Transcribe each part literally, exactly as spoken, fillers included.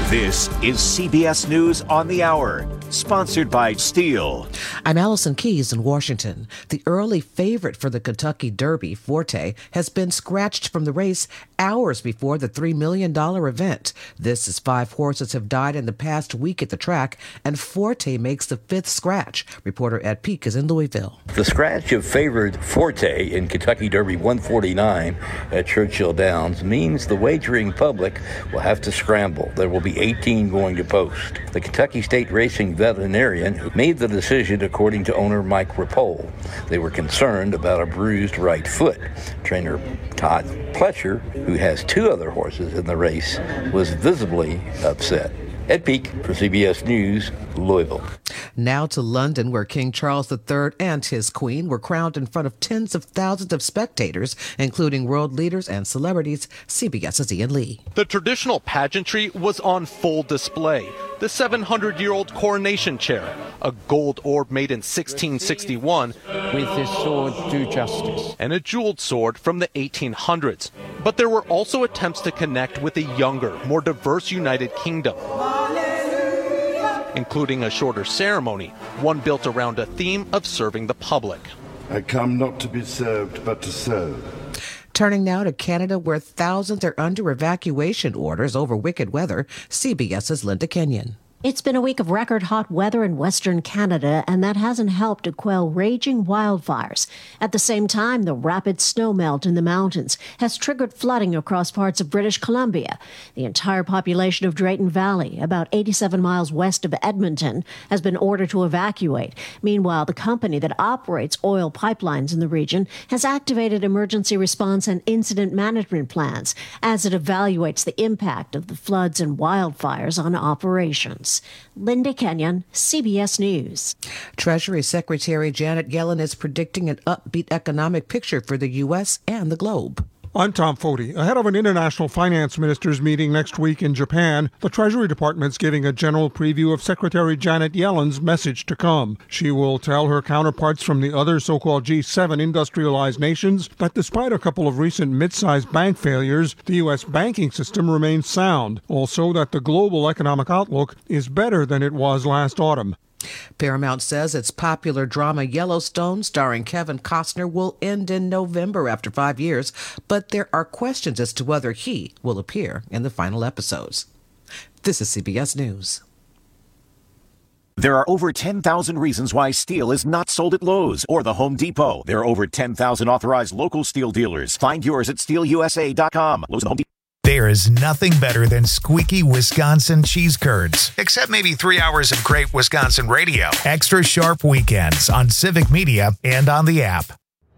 This is C B S News on the Hour, sponsored by Steel. I'm Allison Keyes in Washington. The early favorite for the Kentucky Derby, Forte, has been scratched from the race hours before the three million dollars event. This is five horses have died in the past week at the track, and Forte makes the fifth scratch. Reporter Ed Peak is in Louisville. The scratch of favored Forte in Kentucky Derby one forty-nine at Churchill Downs means the wagering public will have to scramble. There will be eighteen going to post. The Kentucky State Racing veterinarian who made the decision, according to owner Mike Rapole. They were concerned about a bruised right foot. Trainer Todd Pletcher, who has two other horses in the race, was visibly upset. Ed Peak for C B S News, Louisville. Now to London, where King Charles the Third and his queen were crowned in front of tens of thousands of spectators, including world leaders and celebrities. CBS's Ian Lee. The traditional pageantry was on full display. The seven hundred year old coronation chair, a gold orb made in sixteen sixty-one, with this sword do justice, and a jeweled sword from the eighteen hundreds. But there were also attempts to connect with a younger, more diverse United Kingdom, including a shorter ceremony, one built around a theme of serving the public. I come not to be served, but to serve. Turning now to Canada, where thousands are under evacuation orders over wicked weather. CBS's Linda Kenyon. It's been a week of record hot weather in Western Canada, and that hasn't helped to quell raging wildfires. At the same time, the rapid snowmelt in the mountains has triggered flooding across parts of British Columbia. The entire population of Drayton Valley, about eighty-seven miles west of Edmonton, has been ordered to evacuate. Meanwhile, the company that operates oil pipelines in the region has activated emergency response and incident management plans as it evaluates the impact of the floods and wildfires on operations. Linda Kenyon, C B S News. Treasury Secretary Janet Yellen is predicting an upbeat economic picture for the U S and the globe. I'm Tom Foti. Ahead of an international finance ministers meeting next week in Japan, the Treasury Department's giving a general preview of Secretary Janet Yellen's message to come. She will tell her counterparts from the other so-called G seven industrialized nations that despite a couple of recent mid-sized bank failures, the U S banking system remains sound. Also that the global economic outlook is better than it was last autumn. Paramount says its popular drama Yellowstone, starring Kevin Costner, will end in November after five years, but there are questions as to whether he will appear in the final episodes. This is C B S News. There are over ten thousand reasons why steel is not sold at Lowe's or the Home Depot. There are over ten thousand authorized local steel dealers. Find yours at steel u s a dot com. Lowe's and Home Depot. There is nothing better than squeaky Wisconsin cheese curds, except maybe three hours of great Wisconsin radio. Extra sharp weekends on Civic Media and on the app.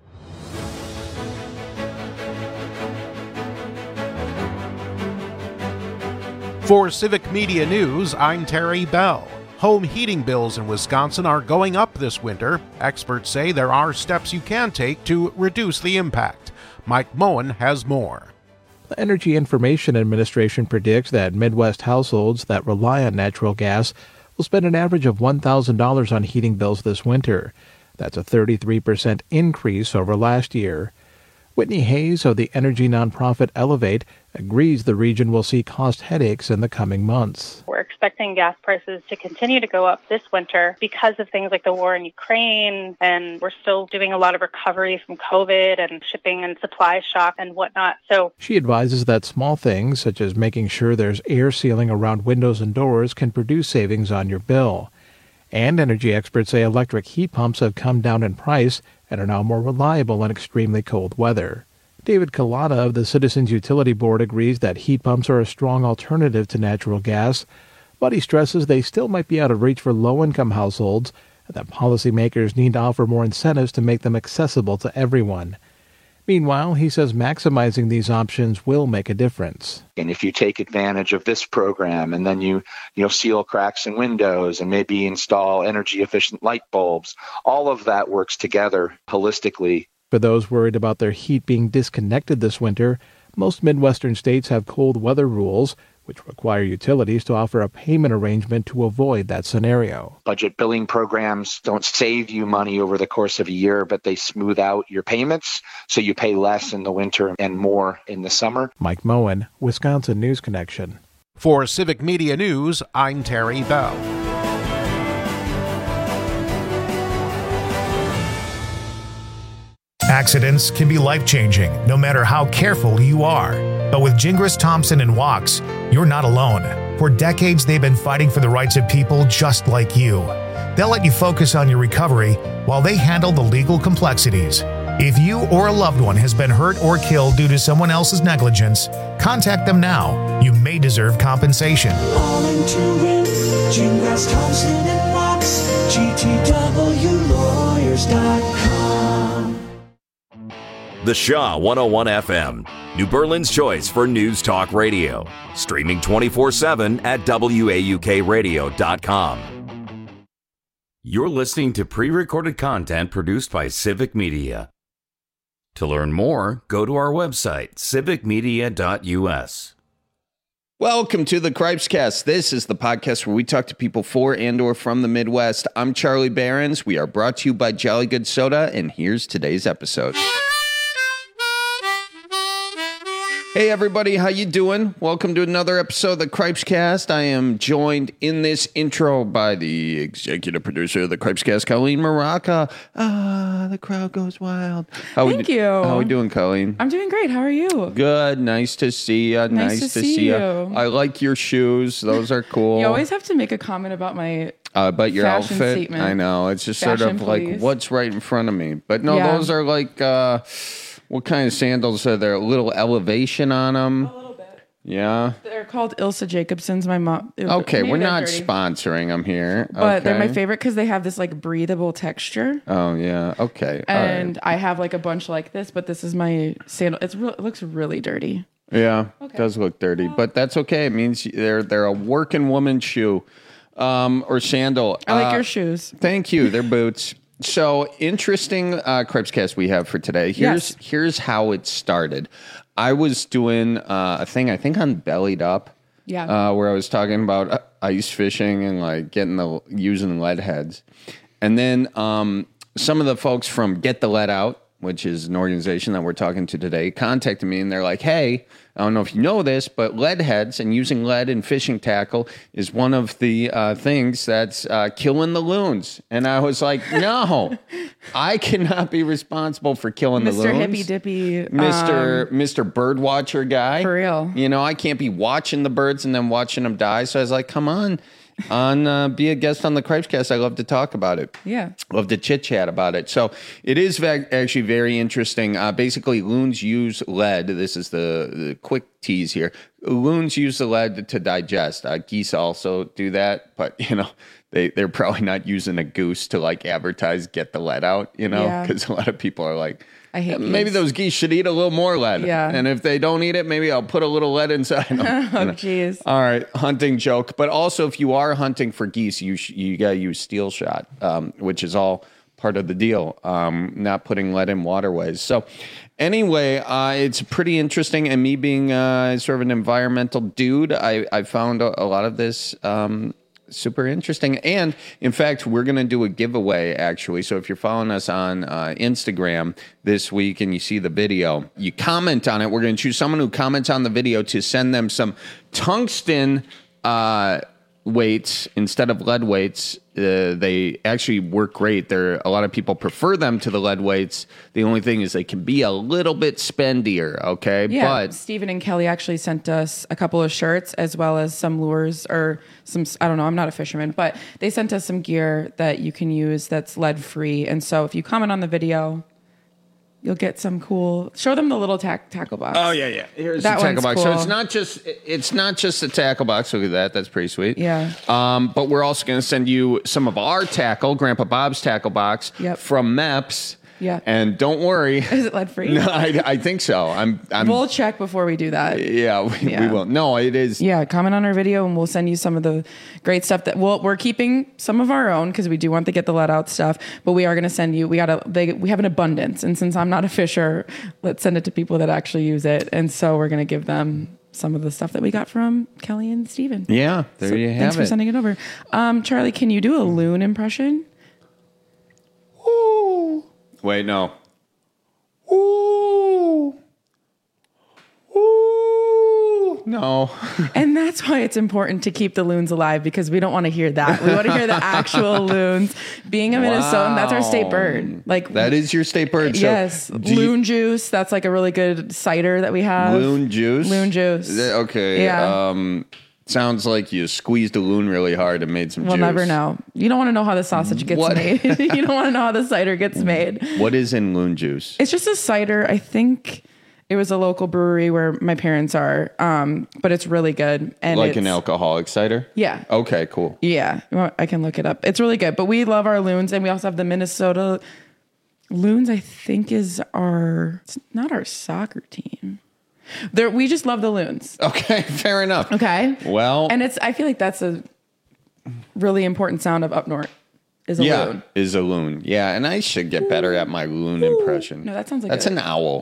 For Civic Media News, I'm Terry Bell. Home heating bills in Wisconsin are going up this winter. Experts say there are steps you can take to reduce the impact. Mike Moen has more. The Energy Information Administration predicts that Midwest households that rely on natural gas will spend an average of one thousand dollars on heating bills this winter. That's a thirty-three percent increase over last year. Whitney Hayes of the energy nonprofit Elevate agrees the region will see cost headaches in the coming months. We're expecting gas prices to continue to go up this winter because of things like the war in Ukraine, and we're still doing a lot of recovery from COVID and shipping and supply shock and whatnot. So she advises that small things, such as making sure there's air sealing around windows and doors, can produce savings on your bill. And energy experts say electric heat pumps have come down in price and are now more reliable in extremely cold weather. David Kalata of the Citizens Utility Board agrees that heat pumps are a strong alternative to natural gas, but he stresses they still might be out of reach for low-income households and that policymakers need to offer more incentives to make them accessible to everyone. Meanwhile, he says maximizing these options will make a difference. And if you take advantage of this program and then you, you know, seal cracks in windows and maybe install energy efficient light bulbs, all of that works together holistically. For those worried about their heat being disconnected this winter, most Midwestern states have cold weather rules, which require utilities to offer a payment arrangement to avoid that scenario. Budget billing programs don't save you money over the course of a year, but they smooth out your payments, so you pay less in the winter and more in the summer. Mike Moen, Wisconsin News Connection. For Civic Media News, I'm Terry Bell. Accidents can be life-changing, no matter how careful you are. But with Gingras Thompson and Wachs, you're not alone. For decades, they've been fighting for the rights of people just like you. They'll let you focus on your recovery while they handle the legal complexities. If you or a loved one has been hurt or killed due to someone else's negligence, contact them now. You may deserve compensation. All into it, Gingras Thompson and Wachs, G T W lawyers dot com. The Shaw one oh one F M, New Berlin's choice for news talk radio. Streaming twenty-four seven at W A U K radio dot com. You're listening to pre-recorded content produced by Civic Media. To learn more, go to our website, civic media dot U S. Welcome to the Cripescast. This is the podcast where we talk to people for and or from the Midwest. I'm Charlie Behrens. We are brought to you by Jolly Good Soda, and here's today's episode. Hey everybody, how you doing? Welcome to another episode of the Cripescast. I am joined in this intro by the executive producer of the Cripescast, Colleen Maraca. Ah, the crowd goes wild. How Thank we, you. How are we doing, Colleen? I'm doing great. How are you? Good. Nice to see you. Nice, Nice to, to see see you. you. I like your shoes. Those are cool. You always have to make a comment about my Uh, but your fashion outfit, statement. I know, it's just sort Fashion, of like please. what's right in front of me. But no, Yeah. those are like, uh, what kind of sandals are there? A little elevation on them? A little bit. Yeah. They're called Ilsa Jacobson's. My mom. Okay, maybe we're they're not dirty. sponsoring them here. But they're my Okay. favorite because they have this like breathable texture. Oh, yeah. Okay. All And I have like a bunch like this, but this is my sandal. It's real. It looks really dirty. right. Yeah, it does look dirty, but that's okay. It means they're they're a working woman's shoe um, or sandal. I like Uh, your shoes. Thank you. They're boots. So interesting uh, Cripescast we have for today. Here's Yes. here's how it started. I was doing uh, a thing I think on Bellied Up, Yeah. uh, where I was talking about uh, ice fishing and like getting the using lead heads, and then um, some of the folks from Get the Lead Out, which is an organization that we're talking to today, contacted me and they're like, hey, I don't know if you know this, but lead heads and using lead in fishing tackle is one of the uh, things that's uh, killing the loons. And I was like, no, I cannot be responsible for killing the Mister loons. Hippy Dippy. Mister um, Mister Bird Watcher guy. For real. You know, I can't be watching the birds and then watching them die. So I was like, come on, on uh, be a guest on the Cripescast. I love to talk about it. Yeah. Love to chit chat about it. So it is va- actually very interesting. Uh, basically, loons use lead. This is the, the quick tease here. Loons use the lead to digest. Uh, geese also do that, but you know, they they're probably not using a goose to like advertise get the lead out. You know, Yeah. because a lot of people are like, I hate maybe geese. those geese should eat a little more lead. Yeah. And if they don't eat it, maybe I'll put a little lead inside them. Oh, jeez. All right, hunting joke. But also, if you are hunting for geese, you sh- you gotta use steel shot, um, which is all part of the deal. Um, not putting lead in waterways. So, anyway, uh, it's pretty interesting. And me being uh, sort of an environmental dude, I I found a, a lot of this. Um, Super interesting. And in fact, we're going to do a giveaway actually. So if you're following us on uh, Instagram this week and you see the video, you comment on it. We're going to choose someone who comments on the video to send them some tungsten uh, weights instead of lead weights. Uh, they actually work great. There, a lot of people prefer them to the lead weights. The only thing is they can be a little bit spendier. Okay. Yeah, But Stephen and Kelly actually sent us a couple of shirts as well as some lures or some, I don't know, I'm not a fisherman, but they sent us some gear that you can use that's lead free. And so if you comment on the video, you'll get some cool, show them the little tack, tackle box. Oh yeah, yeah. Here's that the tackle one's box. So cool. it's not just it's not just a tackle box. Look at that. That's pretty sweet. Yeah. Um, but we're also going to send you some of our tackle, Grandpa Bob's tackle box Yep. from Meps. Yeah. And don't worry. Is it lead free? No, I, I think so. I'm. I'm We'll check before we do that. yeah, we, Yeah. we will. No, it is. Yeah, comment on our video and we'll send you some of the great stuff that we'll, we're keeping some of our own because we do want to get the let out stuff, but we are going to send you, we got a, they, we have an abundance. And since I'm not a fisher, let's send it to people that actually use it. And so we're going to give them some of the stuff that we got from Kelly and Steven. Yeah, there So you have thanks for it. sending it over. Um, Charlie, can you do a loon impression? Ooh. Wait, no. Ooh. Ooh. No, know. And that's why it's important to keep the loons alive, because we don't want to hear that. We want to hear the actual loons. Being a Minnesotan, that's our state bird. Like that is your state bird. So yes. Loon you, juice. That's like a really good cider that we have. Loon juice? Loon juice. Okay. Yeah. Um, sounds like you squeezed a loon really hard and made some we'll juice. We'll never know. You don't want to know how the sausage gets what? made. You don't want to know how the cider gets made. What is in loon juice? It's just a cider. I think it was a local brewery where my parents are, um, but it's really good. And like it's, an alcoholic cider? Yeah. Okay, cool. Yeah. I can look it up. It's really good. But we love our loons, and we also have the Minnesota Loons, I think is our, it's not our soccer team. There, we just love the loons. Okay, fair enough. Okay. Well. And it's, I feel like that's a really important sound of up north. Is a yeah, loon. is a loon. Yeah, and I should get better at my loon impression. No, that sounds like That's a, an owl.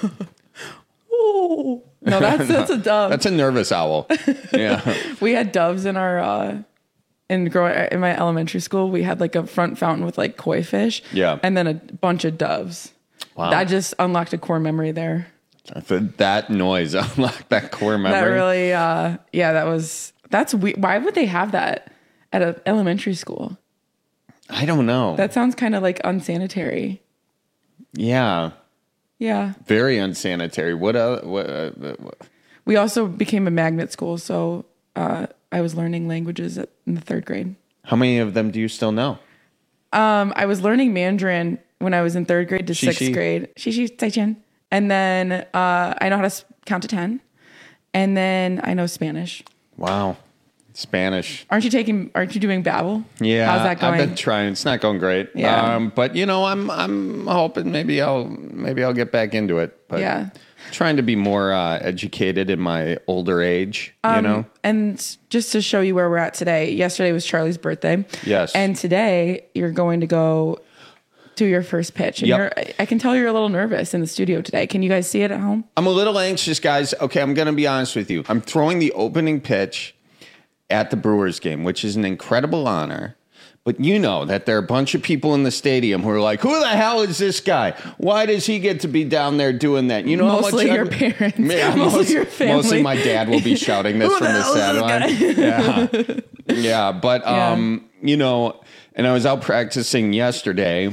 Ooh. No, that's that's a dove. That's a nervous owl. Yeah. We had doves in our uh in growing in my elementary school. We had like a front fountain with like koi fish. Yeah. And then a bunch of doves. Wow. That just unlocked a core memory there. That noise unlocked that core memory. That really uh yeah, that was that's weird. Why would they have that at an elementary school? I don't know. That sounds kind of like unsanitary. Yeah. Yeah. Very unsanitary. What uh what, uh, what? We also became a magnet school, so uh I was learning languages at, in the third grade. How many of them do you still know? Um I was learning Mandarin when I was in third grade to Xi sixth xi. grade. Xi xi zai qian. And then uh I know how to count to ten. And then I know Spanish. Wow. Spanish. Aren't you taking aren't you doing Babbel? Yeah. How's that going? I've been trying. It's not going great. Yeah. Um, but you know, I'm I'm hoping maybe I'll maybe I'll get back into it. But Yeah. trying to be more uh, educated in my older age, you Um, know? And just to show you where we're at today, yesterday was Charlie's birthday. Yes. And today you're going to go do your first pitch. And Yep. you're I- I can tell you're a little nervous in the studio today. Can you guys see it at home? I'm a little anxious, guys. Okay, I'm going to be honest with you. I'm throwing the opening pitch at the Brewers game, which is an incredible honor. But you know that there are a bunch of people in the stadium who are like, who the hell is this guy? Why does he get to be down there doing that? You know Mostly how your much parents. Yeah, Mostly most- your family. Mostly my dad will be shouting this Who from the the hell is this sideline. Yeah. Yeah, but Yeah. um, you know, and I was out practicing yesterday.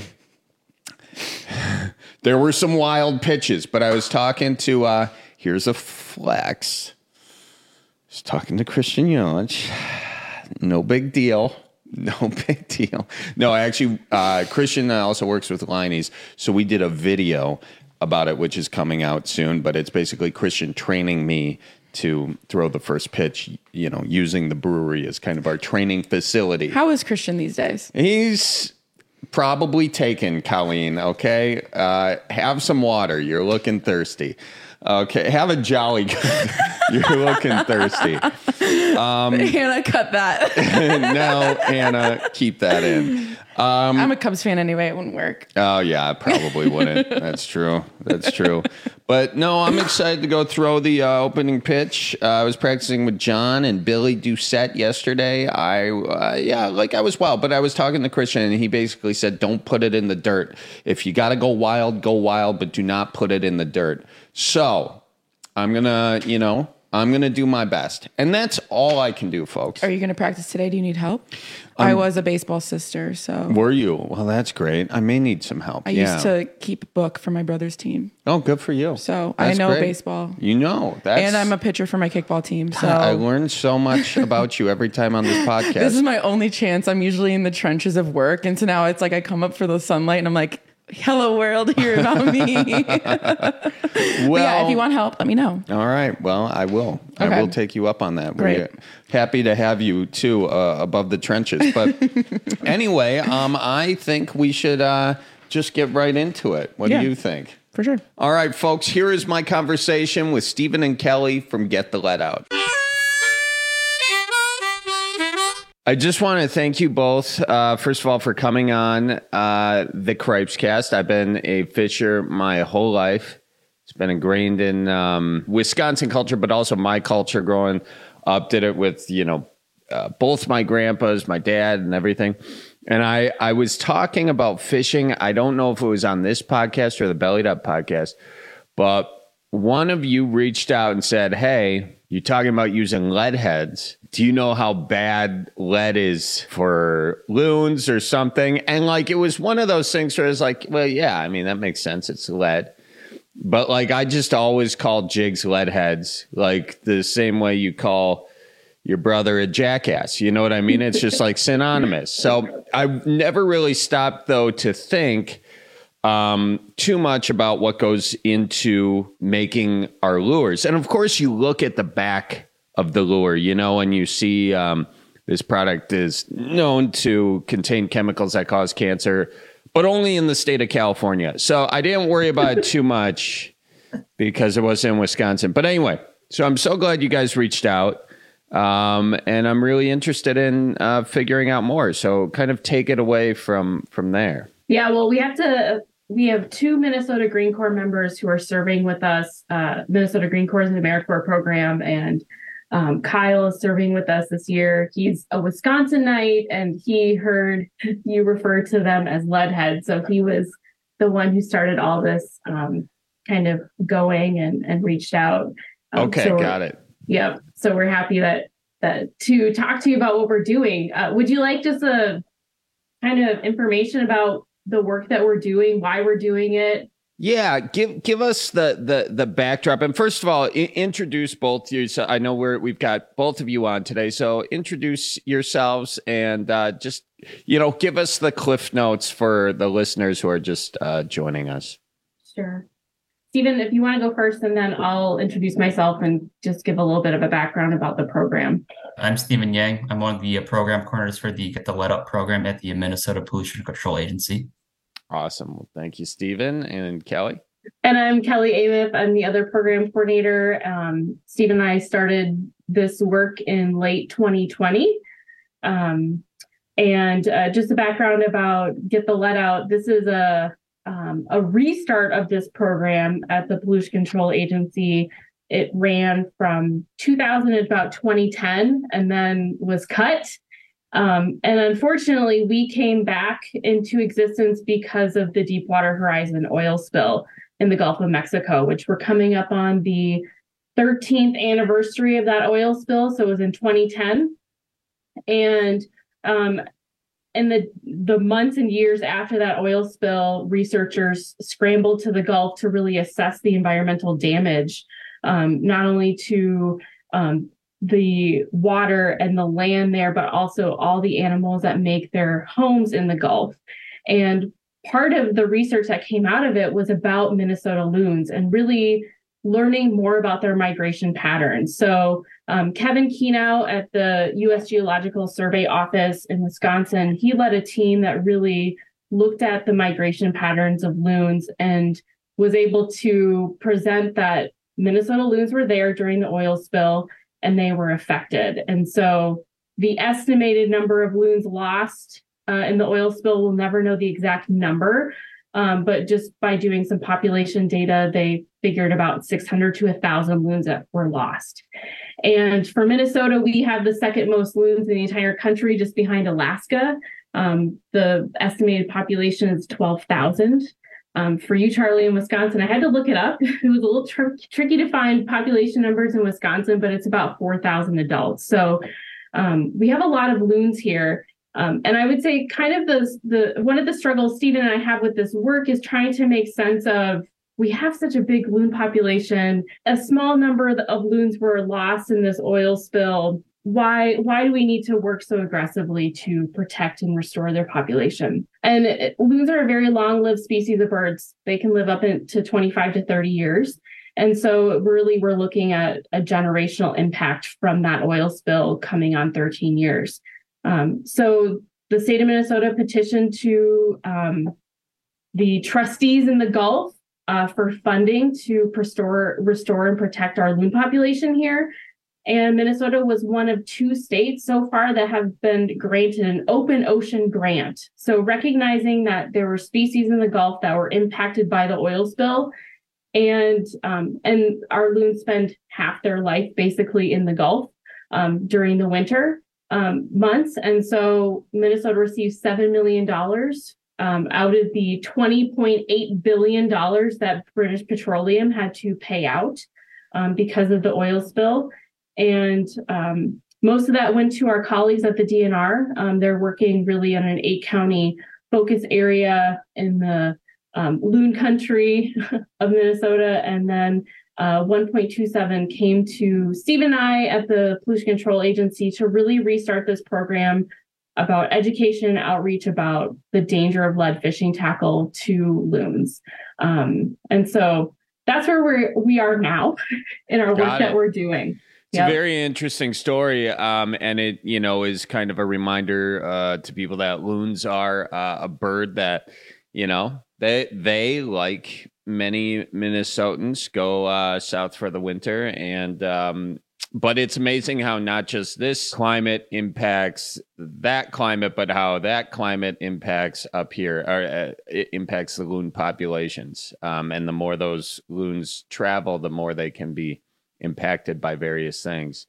There were some wild pitches, but I was talking to uh here's a flex. I was talking to Christian Yelich. No big deal. No big deal. No, actually, uh, Christian also works with Liney's, so we did a video about it, which is coming out soon. But it's basically Christian training me to throw the first pitch, you know, using the brewery as kind of our training facility. How is Christian these days? He's probably taken, Colleen, okay? Uh, have some water. You're looking thirsty. Okay, have a Jolly Good. You're looking thirsty. Um, Hannah, cut that. no, Hannah, keep that in. Um, I'm a Cubs fan anyway. It wouldn't work. Oh, yeah, I probably wouldn't. That's true. That's true. But no, I'm excited to go throw the uh, opening pitch. Uh, I was practicing with John and Billy Doucette yesterday. I, uh, yeah, like I was wild, but I was talking to Christian and he basically said, don't put it in the dirt. If you got to go wild, go wild, but do not put it in the dirt. So I'm going to, you know, I'm going to do my best. And that's all I can do, folks. Are you going to practice today? Do you need help? Um, I was a baseball sister, so. Were you? Well, that's great. I may need some help. I yeah. used to keep a book for my brother's team. Oh, good for you. So That's I know great. baseball. You know. That's, And I'm a pitcher for my kickball team. So I learned so much about you every time on this podcast. This is my only chance. I'm usually in the trenches of work. And so now it's like I come up for the sunlight and I'm like, hello world, hear about me. But yeah, if you want help, let me know. All right. Well, I will. Okay. I will take you up on that. Great. We're happy to have you too uh, above the trenches. But anyway, um, I think we should uh, just get right into it. What Yeah. do you think? For sure. All right, folks, here is my conversation with Stephen and Kelly from Get the Let Out. I just want to thank you both, uh, first of all, for coming on uh, the Cripes Cast. I've been a fisher my whole life. It's been ingrained in um, Wisconsin culture, but also my culture growing up. Did it with, you know, uh, both my grandpas, my dad, and everything. And I, I was talking about fishing. I don't know if it was on this podcast or the Bellied Up podcast, but one of you reached out and said, hey, you're talking about using lead heads. Do you know how bad lead is for loons or something? And like, it was one of those things where it's like, well, yeah, I mean, that makes sense. It's lead. But like, I just always call jigs lead heads, like the same way you call your brother a jackass. You know what I mean? It's just like synonymous. So I've never really stopped, though, to think um, too much about what goes into making our lures. And of course, you look at the back of the lure, you know, and you see um, this product is known to contain chemicals that cause cancer, but only in the state of California. So I didn't worry about it too much because it was in Wisconsin. But anyway, so I'm so glad you guys reached out. Um, and I'm really interested in uh, figuring out more. So kind of take it away from from there. Yeah, well, we have to. We have two Minnesota Green Corps members who are serving with us. Uh, Minnesota Green Corps is an AmeriCorps program, and um, Kyle is serving with us this year. He's a Wisconsinite, and he heard you refer to them as leadhead. So he was the one who started all this um, kind of going and, and reached out. Um, okay, so got it. Yeah. So we're happy that that to talk to you about what we're doing. Uh, would you like just a kind of information about the work that we're doing, why we're doing it? Yeah, give give us the the the backdrop. And first of all, I- introduce both you. So I know we're we've got both of you on today. So introduce yourselves and uh, just you know give us the cliff notes for the listeners who are just uh, joining us. Sure. Stephen, if you want to go first, and then I'll introduce myself and just give a little bit of a background about the program. I'm Stephen Yang. I'm one of the program coordinators for the Get the Lead Up program at the Minnesota Pollution Control Agency. Awesome. Well, thank you, Stephen. And Kelly? And I'm Kelly Amiff. I'm the other program coordinator. Um, Steve and I started this work in late twenty twenty. Um, and uh, just a background about Get the Lead Out. This is a Um, a restart of this program at the Pollution Control Agency. It ran from two thousand to about twenty ten and then was cut. Um, and unfortunately, we came back into existence because of the Deepwater Horizon oil spill in the Gulf of Mexico, which we're coming up on the thirteenth anniversary of that oil spill. So it was in twenty ten. And um, In the, the months and years after that oil spill, researchers scrambled to the Gulf to really assess the environmental damage, um, not only to um, the water and the land there, but also all the animals that make their homes in the Gulf. And part of the research that came out of it was about Minnesota loons and really learning more about their migration patterns. So um, Kevin Kenow at the U S Geological Survey Office in Wisconsin, he led a team that really looked at the migration patterns of loons and was able to present that Minnesota loons were there during the oil spill and they were affected. And so the estimated number of loons lost uh, in the oil spill, we'll never know the exact number. Um, but just by doing some population data, they figured about six hundred to one thousand loons that were lost. And for Minnesota, we have the second most loons in the entire country, just behind Alaska. Um, the estimated population is twelve thousand. Um, for you, Charlie, in Wisconsin, I had to look it up. It was a little tr- tricky to find population numbers in Wisconsin, but it's about four thousand adults. So um, we have a lot of loons here. Um, and I would say kind of the, the one of the struggles Stephen and I have with this work is trying to make sense of, we have such a big loon population. A small number of loons were lost in this oil spill. Why, why do we need to work so aggressively to protect and restore their population? And it, loons are a very long-lived species of birds. They can live up into twenty-five to thirty years. And so really we're looking at a generational impact from that oil spill coming on thirteen years. Um, so the state of Minnesota petitioned to um, the trustees in the Gulf uh, for funding to restore, restore and protect our loon population here. And Minnesota was one of two states so far that have been granted an open ocean grant. So recognizing that there were species in the Gulf that were impacted by the oil spill, and um, and our loons spend half their life basically in the Gulf um, during the winter um, months. And so Minnesota received seven million dollars um, out of the twenty point eight billion dollars that British Petroleum had to pay out um, because of the oil spill. And um, most of that went to our colleagues at the D N R. Um, they're working really on an eight county focus area in the um, loon country of Minnesota. And then uh, one point two seven came to Steve and I at the Pollution Control Agency to really restart this program about education, outreach about the danger of lead fishing tackle to loons. Um, and so that's where we're, we are now in our work that we're doing. It's yep. a very interesting story. Um, and it, you know, is kind of a reminder uh, to people that loons are uh, a bird that, you know, they, they like many Minnesotans go uh, south for the winter. And, um, but it's amazing how not just this climate impacts that climate, but how that climate impacts up here, or uh, it impacts the loon populations. Um, and the more those loons travel, the more they can be impacted by various things.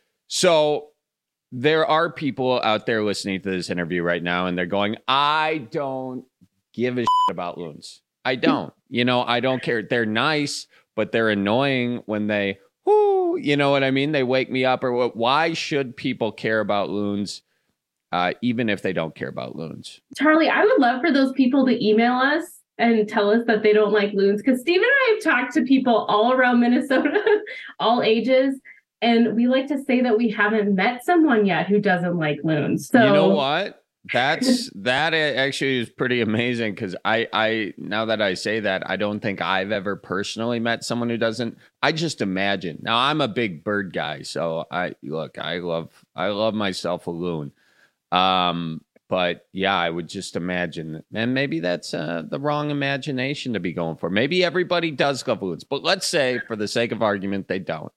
So there are people out there listening to this interview right now, and they're going, I don't give a shit about loons. I don't. You know, I don't care. They're nice, but they're annoying when they... Whoo, you know what I mean? They wake me up. Or what? Why should people care about loons, uh, even if they don't care about loons? Charlie, I would love for those people to email us and tell us that they don't like loons. Because Steve and I have talked to people all around Minnesota, all ages, and we like to say that we haven't met someone yet who doesn't like loons. So you know what? That's that actually is pretty amazing, because I, I now that I say that, I don't think I've ever personally met someone who doesn't. I just imagine. Now I'm a big bird guy, so I look, I love I love myself a loon. Um, but yeah, I would just imagine, and maybe that's uh, the wrong imagination to be going for. Maybe everybody does love loons, but let's say for the sake of argument, they don't.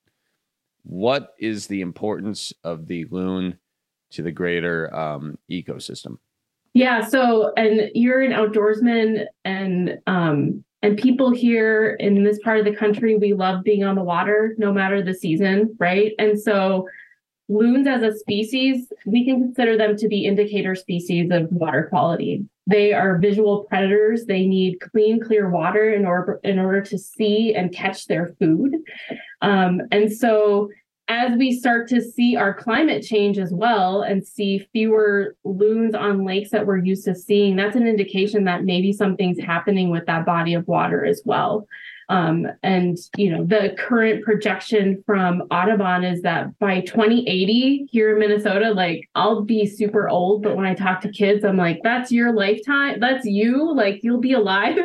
What is the importance of the loon to the greater um, ecosystem? Yeah. So, and you're an outdoorsman, and um, and people here in this part of the country, we love being on the water, no matter the season, right? And so, loons as a species, we can consider them to be indicator species of water quality. They are visual predators. They need clean, clear water in order in order to see and catch their food. Um, and so, as we start to see our climate change as well and see fewer loons on lakes that we're used to seeing, that's an indication that maybe something's happening with that body of water as well. Um, and, you know, the current projection from Audubon is that by twenty eighty here in Minnesota, like, I'll be super old, but when I talk to kids, I'm like, that's your lifetime. That's you. Like, you'll be alive.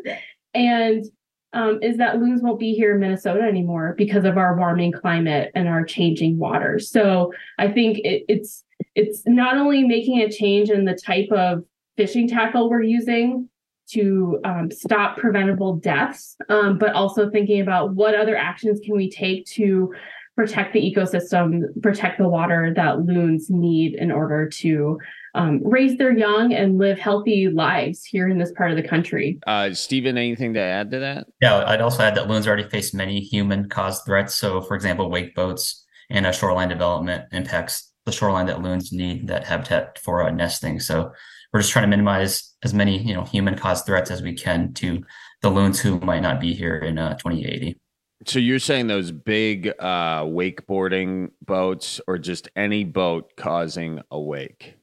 and Um, is that loons won't be here in Minnesota anymore because of our warming climate and our changing water. So I think it, it's it's not only making a change in the type of fishing tackle we're using to um, stop preventable deaths, um, but also thinking about what other actions can we take to protect the ecosystem, protect the water that loons need in order to um, raise their young and live healthy lives here in this part of the country. Uh, Stephen, anything to add to that? Yeah, I'd also add that loons already face many human-caused threats. So, for example, wake boats and uh, shoreline development impacts the shoreline that loons need, that habitat for uh, nesting. So we're just trying to minimize as many, you know, human-caused threats as we can to the loons who might not be here in uh, twenty eighty. So you're saying those big uh, wakeboarding boats, or just any boat causing a wake?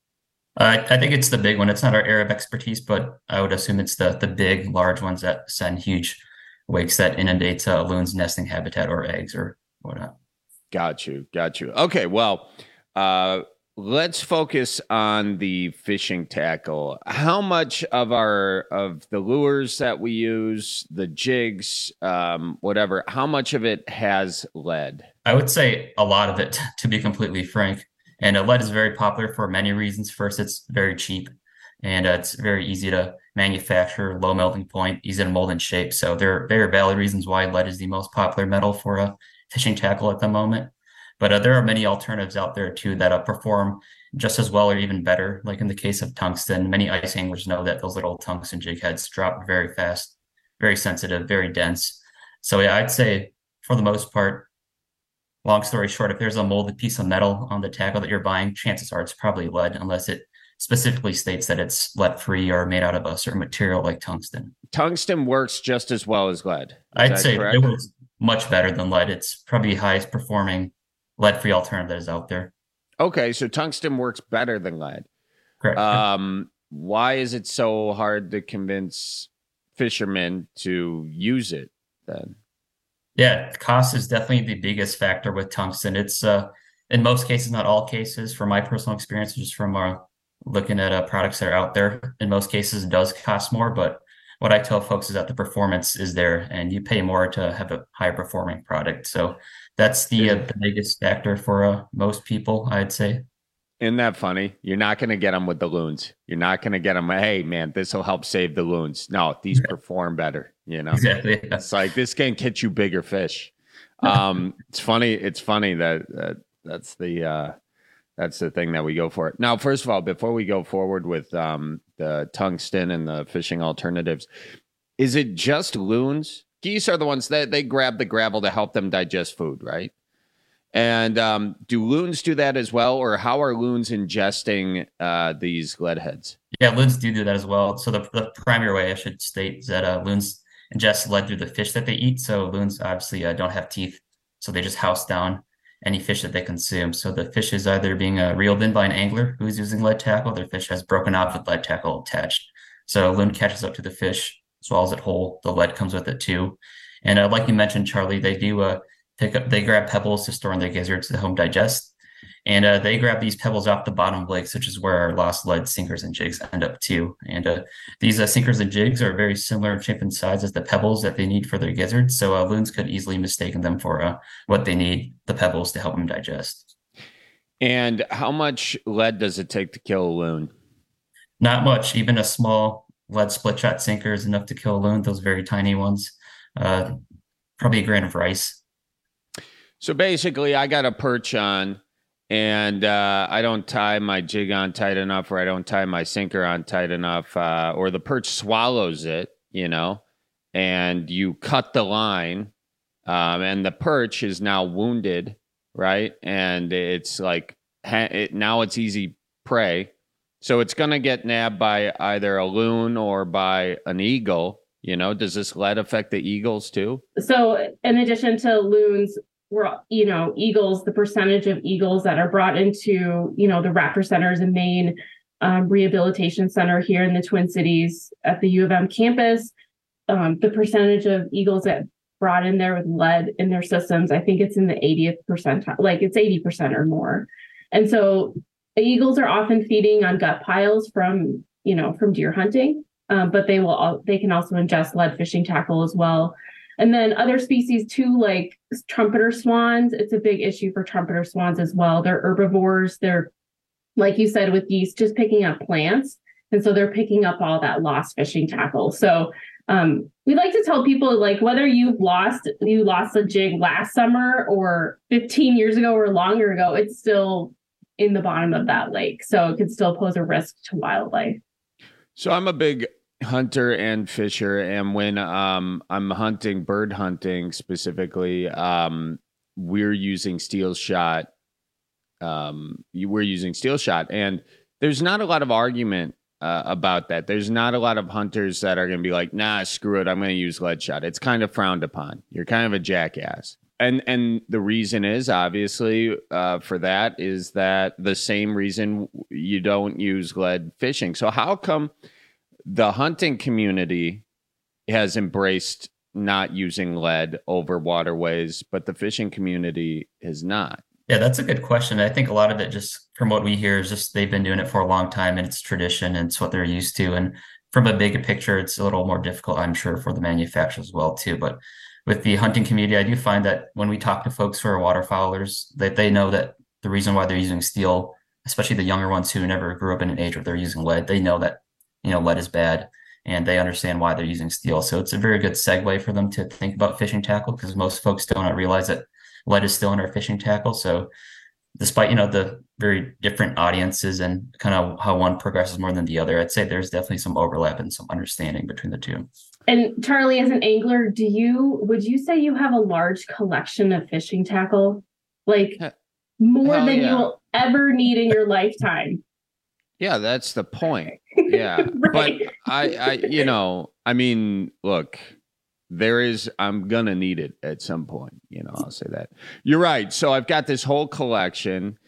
Uh, I think it's the big one. It's not our area of expertise, but I would assume it's the the big, large ones that send huge wakes that inundate uh, loons' nesting habitat or eggs or whatnot. Got you. Got you. Okay, well, uh, let's focus on the fishing tackle. How much of our of the lures that we use, the jigs, um, whatever, how much of it has lead? I would say a lot of it, to be completely frank. And uh, lead is very popular for many reasons. First, it's very cheap, and uh, it's very easy to manufacture, low melting point, easy to mold and shape. So there are very valid reasons why lead is the most popular metal for a fishing tackle at the moment. But uh, there are many alternatives out there too that uh, perform just as well or even better. Like in the case of tungsten, many ice anglers know that those little tungsten jig heads drop very fast, very sensitive, very dense. So yeah, I'd say for the most part, long story short, if there's a molded piece of metal on the tackle that you're buying, chances are it's probably lead, unless it specifically states that it's lead-free or made out of a certain material like tungsten. Tungsten works just as well as lead. Is I'd that say correct? it works much better than lead. It's probably highest performing lead-free alternatives out there. Okay, so tungsten works better than lead. Correct. Um, why is it so hard to convince fishermen to use it then? Yeah, cost is definitely the biggest factor with tungsten. It's uh, in most cases, not all cases, from my personal experience, just from uh, looking at uh, products that are out there, in most cases it does cost more. But what I tell folks is that the performance is there, and you pay more to have a higher performing product. So that's the, uh, the biggest factor for uh, most people, I'd say. Isn't that funny? You're not going to get them with the loons. You're not going to get them, hey, man, this will help save the loons. No, these perform better, you know? Exactly. It's like, this can catch you bigger fish. Um, it's funny. It's funny that, that that's the uh, that's the thing that we go for. Now, first of all, before we go forward with um, the tungsten and the fishing alternatives, is it just loons? Geese are the ones that they grab the gravel to help them digest food, right? And um, do loons do that as well, or how are loons ingesting uh, these lead heads? Yeah, loons do do that as well. So the, the primary way I should state is that uh, loons ingest lead through the fish that they eat. So loons obviously uh, don't have teeth, so they just house down any fish that they consume. So the fish is either being uh, reeled in by an angler who's using lead tackle, their fish has broken off with lead tackle attached. So a loon catches up to the fish, swallows it whole. The lead comes with it too. And uh, like you mentioned, Charlie, they do uh, pick up, they grab pebbles to store in their gizzards to help digest. And uh, they grab these pebbles off the bottom of lakes, which is where our lost lead sinkers and jigs end up too. And uh, these uh, sinkers and jigs are very similar in shape and size as the pebbles that they need for their gizzards. So uh, loons could easily mistake them for uh, what they need, the pebbles, to help them digest. And how much lead does it take to kill a loon? Not much. Even a small lead split shot sinker is enough to kill a loon, those very tiny ones. Uh, probably a grain of rice. So basically, I got a perch on, and uh, I don't tie my jig on tight enough, or I don't tie my sinker on tight enough, uh, or the perch swallows it, you know, and you cut the line, um, and the perch is now wounded, right? And it's like, it, now it's easy prey. So it's going to get nabbed by either a loon or by an eagle. You know, does this lead affect the eagles too? So in addition to loons, we're, you know, eagles, the percentage of eagles that are brought into, you know, the Raptor Center is a main um, rehabilitation center here in the Twin Cities at the U of M campus. Um, the percentage of eagles that brought in there with lead in their systems, I think it's in the eightieth percentile, like it's eighty percent or more. And so the eagles are often feeding on gut piles from, you know, from deer hunting, um, but they will, all, they can also ingest lead fishing tackle as well. And then other species too, like trumpeter swans, it's a big issue for trumpeter swans as well. They're herbivores. They're, like you said, with geese, just picking up plants. And so they're picking up all that lost fishing tackle. So um, we like to tell people, like, whether you've lost, you lost a jig last summer or fifteen years ago or longer ago, it's still in the bottom of that lake. So it could still pose a risk to wildlife. So I'm a big hunter and fisher, and when um I'm hunting, bird hunting specifically, um we're using steel shot. Um, we're using steel shot, and there's not a lot of argument uh, about that. There's not a lot of hunters that are going to be like, nah, screw it, I'm going to use lead shot. It's kind of frowned upon. You're kind of a jackass. And and the reason is, obviously, uh, for that is that the same reason you don't use lead fishing. So how come the hunting community has embraced not using lead over waterways, but the fishing community has not? Yeah, that's a good question. I think a lot of it, just from what we hear, is just they've been doing it for a long time and it's tradition and it's what they're used to. And from a bigger picture, it's a little more difficult, I'm sure, for the manufacturers as well, too. But with the hunting community, I do find that when we talk to folks who are waterfowlers, that they know that the reason why they're using steel, especially the younger ones who never grew up in an age where they're using lead, they know that, you know, lead is bad and they understand why they're using steel. So it's a very good segue for them to think about fishing tackle, because most folks don't realize that lead is still in our fishing tackle. So despite, you know, the very different audiences and kind of how one progresses more than the other, I'd say there's definitely some overlap and some understanding between the two. And Charlie, as an angler, do you, would you say you have a large collection of fishing tackle? Like more Hell than yeah. you will ever need in your lifetime? Yeah, that's the point. Yeah. Right. But I, I, you know, I mean, look, there is, I'm going to need it at some point. You know, I'll say that. You're right. So I've got this whole collection.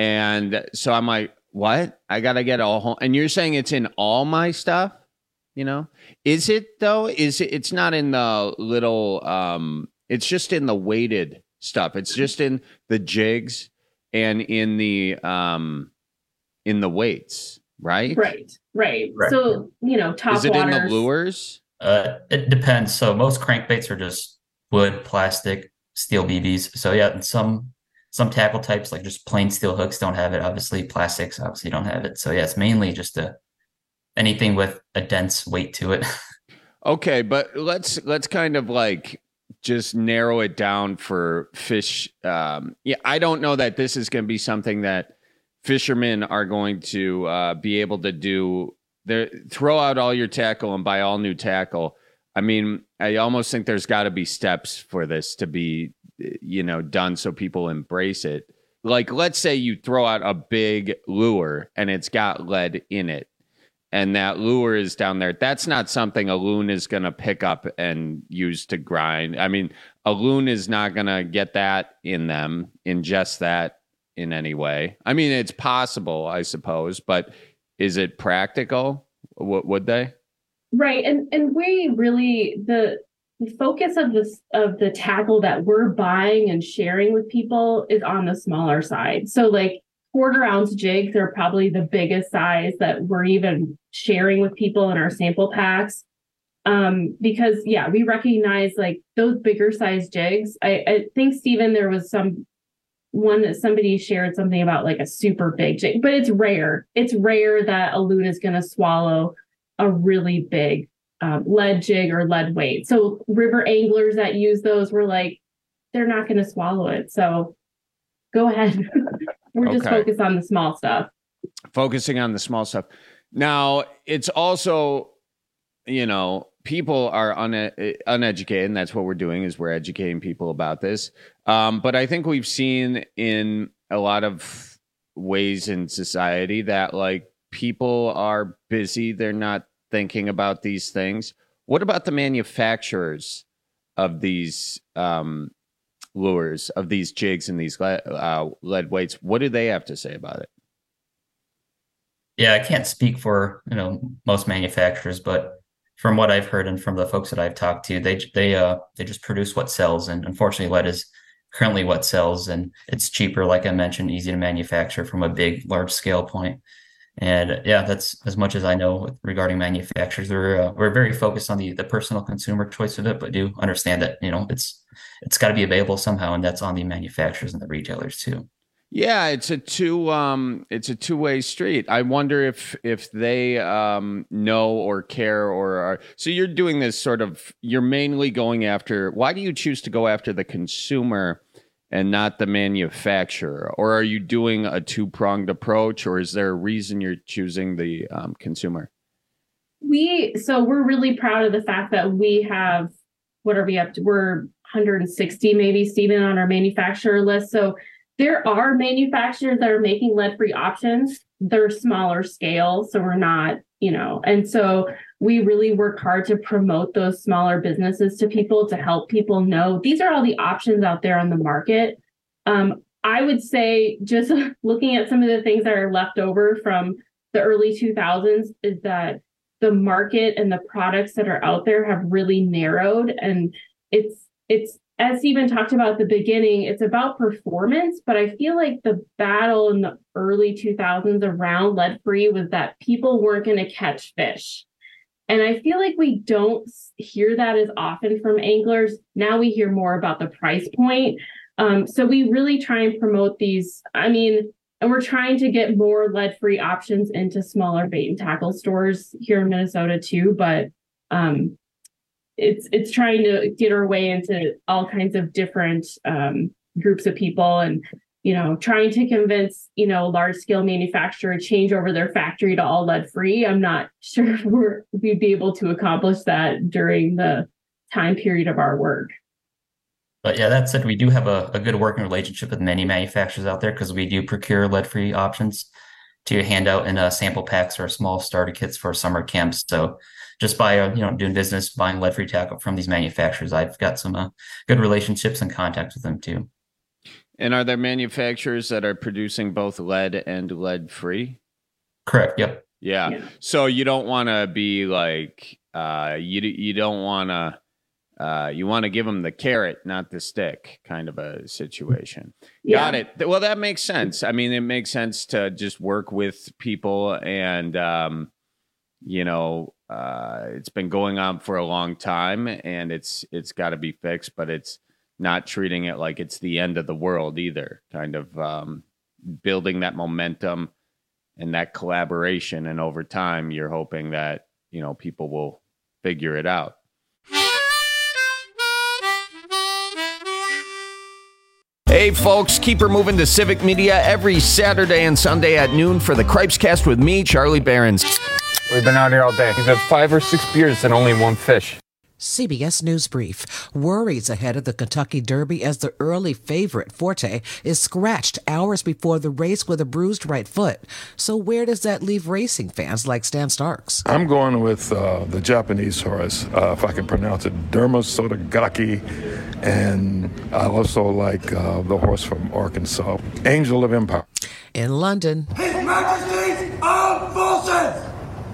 And so I'm like, what? I got to get all home. And you're saying it's in all my stuff? You know, is it though? Is it? It's not in the little. Um, it's just in the weighted stuff. It's just in the jigs and in the um, in the weights, right? Right, right. Right. So you know, top Is it waters. in the lures? Uh, it depends. So most crankbaits are just wood, plastic, steel B Bs. So yeah, and some some tackle types like just plain steel hooks don't have it. Obviously, plastics obviously don't have it. So yeah, it's mainly just a. Anything with a dense weight to it. Okay, but let's let's kind of like just narrow it down for fish. Um, yeah, I don't know that this is going to be something that fishermen are going to uh, be able to do. There, throw out all your tackle and buy all new tackle. I mean, I almost think there's got to be steps for this to be, you know, done so people embrace it. Like, let's say you throw out a big lure and it's got lead in it. And that lure is down there. That's not something a loon is going to pick up and use to grind. I mean, a loon is not going to get that in them, ingest that in any way. I mean, it's possible, I suppose, but is it practical? W- would they? Right, and and we really the the focus of this of the tackle that we're buying and sharing with people is on the smaller side. So like. Quarter ounce jigs are probably the biggest size that we're even sharing with people in our sample packs. Um, because yeah, we recognize like those bigger size jigs. I, I think, Stephen, there was some one that somebody shared something about like a super big jig, but it's rare. It's rare that a loon is going to swallow a really big um, lead jig or lead weight. So river anglers that use those were like, they're not going to swallow it. So go ahead. We're just Okay. focused on the small stuff. Focusing on the small stuff. Now, it's also, you know, people are une- uneducated, and that's what we're doing is we're educating people about this. Um, but I think we've seen in a lot of ways in society that, like, people are busy. They're not thinking about these things. What about the manufacturers of these um lures, of these jigs and these lead, uh, lead weights? What do they have to say about it? Yeah, I can't speak for, you know, most manufacturers, but from what I've heard and from the folks that I've talked to, they they uh they just produce what sells, and unfortunately lead is currently what sells, and it's cheaper, like I mentioned, easy to manufacture from a big, large scale point. And yeah, that's as much as I know regarding manufacturers. We're uh, we're very focused on the the personal consumer choice of it, but do understand that, you know, it's it's got to be available somehow, and that's on the manufacturers and the retailers too. Yeah, it's a two um it's a two-way street. I wonder if if they um know or care or are. So you're doing this sort of, you're mainly going after, why do you choose to go after the consumer and not the manufacturer? Or are you doing a two-pronged approach, or is there a reason you're choosing the um, consumer? We so we're really proud of the fact that we have, what are we up to? We're one hundred sixty maybe, Stephen, on our manufacturer list. So there are manufacturers that are making lead-free options. They're smaller scale, so we're not, you know, and so we really work hard to promote those smaller businesses to people, to help people know these are all the options out there on the market. Um, I would say, just looking at some of the things that are left over from the early two thousands, is that the market and the products that are out there have really narrowed. And it's, it's, as Stephen talked about at the beginning, it's about performance, but I feel like the battle in the early two thousands around lead-free was that people weren't going to catch fish. And I feel like we don't hear that as often from anglers. Now we hear more about the price point. Um, so we really try and promote these. I mean, and we're trying to get more lead-free options into smaller bait and tackle stores here in Minnesota too. But um, it's it's trying to get our way into all kinds of different um, groups of people, and, you know, trying to convince, you know, large scale manufacturer to change over their factory to all lead free. I'm not sure if we're, we'd be able to accomplish that during the time period of our work. But yeah, that said, we do have a, a good working relationship with many manufacturers out there, because we do procure lead-free options to hand out in uh, sample packs or small starter kits for summer camps. So just by uh, you know doing business, buying lead-free tackle from these manufacturers, I've got some uh, good relationships and contact with them too. And are there manufacturers that are producing both lead and lead-free? Correct. Yep. Yeah. yeah. So you don't want to be like uh, you. You don't want to. Uh, you want to give them the carrot, not the stick, kind of a situation. Yeah. Got it. Well, that makes sense. I mean, it makes sense to just work with people, and um, you know, uh, it's been going on for a long time, and it's it's got to be fixed, but it's not treating it like it's the end of the world either. Kind of um, building that momentum and that collaboration, and over time, you're hoping that you know people will figure it out. Hey, folks, keep her moving to Civic Media every Saturday and Sunday at noon for the Cripescast with me, Charlie Behrens. We've been out here all day. We've had five or six beers and only one fish. C B S News Brief. Worries ahead of the Kentucky Derby as the early favorite, Forte, is scratched hours before the race with a bruised right foot. So where does that leave racing fans like Stan Starks? I'm going with uh, the Japanese horse, uh, if I can pronounce it, Derma Sotogake. And I also like uh, the horse from Arkansas, Angel of Empire. In London, His Majesty's Armed Forces!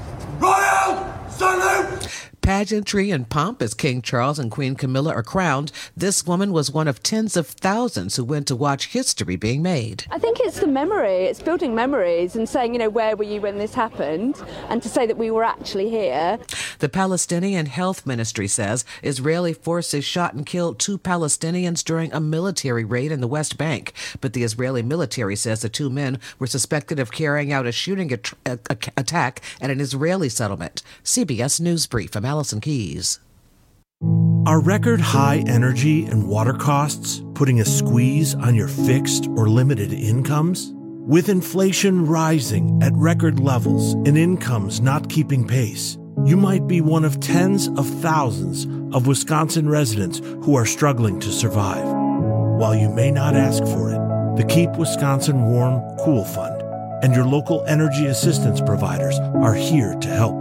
Royal Salute! Pageantry and pomp as King Charles and Queen Camilla are crowned. This woman was one of tens of thousands who went to watch history being made. I think it's the memory. It's building memories and saying, you know, where were you when this happened? And to say that we were actually here. The Palestinian Health Ministry says Israeli forces shot and killed two Palestinians during a military raid in the West Bank. But the Israeli military says the two men were suspected of carrying out a shooting at- a- a- attack at an Israeli settlement. C B S News Brief. I'm Allison Keys. Are record high energy and water costs putting a squeeze on your fixed or limited incomes? With inflation rising at record levels and incomes not keeping pace, you might be one of tens of thousands of Wisconsin residents who are struggling to survive. While you may not ask for it, the Keep Wisconsin Warm Cool Fund and your local energy assistance providers are here to help.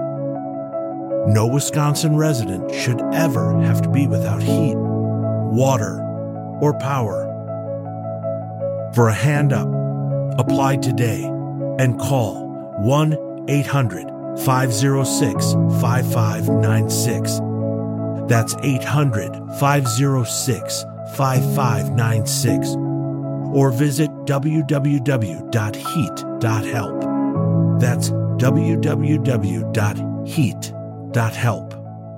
No Wisconsin resident should ever have to be without heat, water, or power. For a hand up, apply today and call one eight hundred five oh six five five nine six. That's eight hundred five oh six five five nine six. Or visit w w w dot heat dot help. That's w w w dot heat dot help.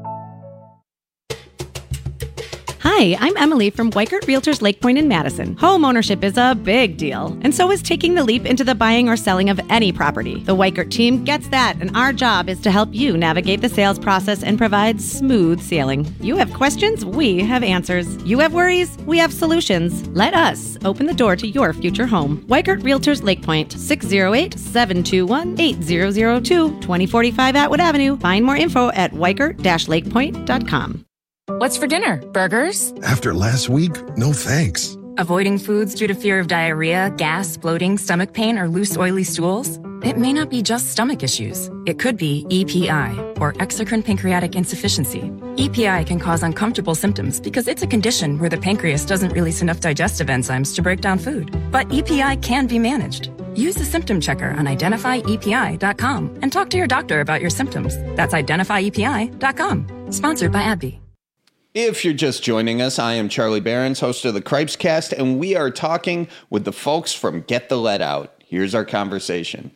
Hi, I'm Emily from Weikert Realtors Lake Point in Madison. Home ownership is a big deal, and so is taking the leap into the buying or selling of any property. The Weikert team gets that, and our job is to help you navigate the sales process and provide smooth sailing. You have questions, we have answers. You have worries, we have solutions. Let us open the door to your future home. Weikert Realtors Lake Point, six oh eight, seven two one, eight zero zero two, twenty forty-five Atwood Avenue. Find more info at weikert dash lake point dot com. What's for dinner? Burgers? After last week, no thanks. Avoiding foods due to fear of diarrhea, gas, bloating, stomach pain, or loose, oily stools? It may not be just stomach issues. It could be E P I, or exocrine pancreatic insufficiency. E P I can cause uncomfortable symptoms because it's a condition where the pancreas doesn't release enough digestive enzymes to break down food. But E P I can be managed. Use the symptom checker on identify E P I dot com and talk to your doctor about your symptoms. That's identify E P I dot com. Sponsored by AbbVie. If you're just joining us, I am Charlie Behrens, host of the Cripescast, and we are talking with the folks from Get the Lead Out. Here's our conversation.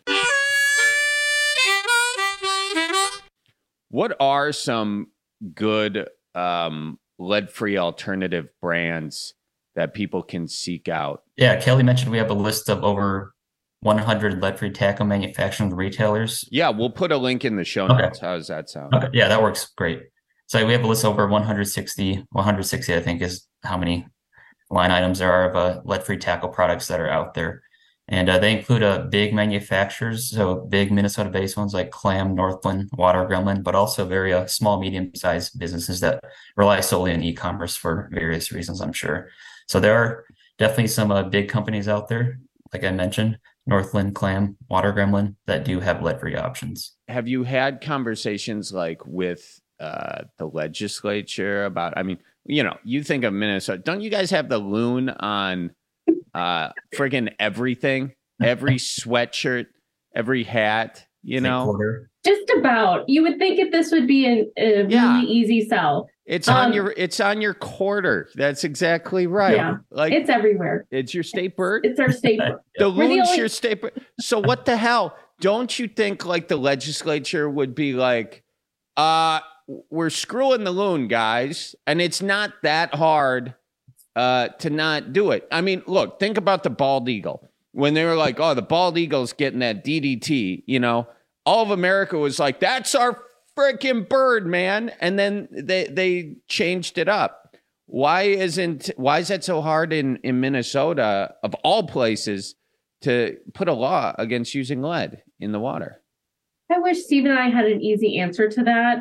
What are some good um, lead-free alternative brands that people can seek out? Yeah, Kelly mentioned we have a list of over one hundred lead-free tackle manufacturing retailers. Yeah, we'll put a link in the show Okay. notes. How does that sound? Okay, yeah, that works great. So we have a list over one hundred sixty, one hundred sixty, I think, is how many line items there are of uh, lead-free tackle products that are out there. And uh, they include uh, big manufacturers, so big Minnesota-based ones like Clam, Northland, Water, Gremlin, but also very uh, small, medium-sized businesses that rely solely on e-commerce for various reasons, I'm sure. So there are definitely some uh, big companies out there, like I mentioned, Northland clam, water gremlin that do have lead-free options. Have you had conversations like with uh, the legislature about, I mean, you know, you think of Minnesota, don't you guys have the loon on uh, friggin' everything, every sweatshirt, every hat, you know? Just about. You would think if this would be an, a Yeah. really easy sell. It's Um, on your, it's on your quarter. That's exactly right. Yeah, Like it's everywhere. It's your state bird. It's our state bird. The We're the loon's only- your state bird. So what the hell? Don't you think like the legislature would be like, uh, we're screwing the loon, guys, and it's not that hard uh, to not do it. I mean, look, think about the bald eagle. When they were like, oh, the bald eagle's getting that D D T, you know, all of America was like, that's our freaking bird, man. And then they they changed it up. Why isn't why is that so hard in, in Minnesota, of all places, to put a law against using lead in the water? I wish Steve and I had an easy answer to that.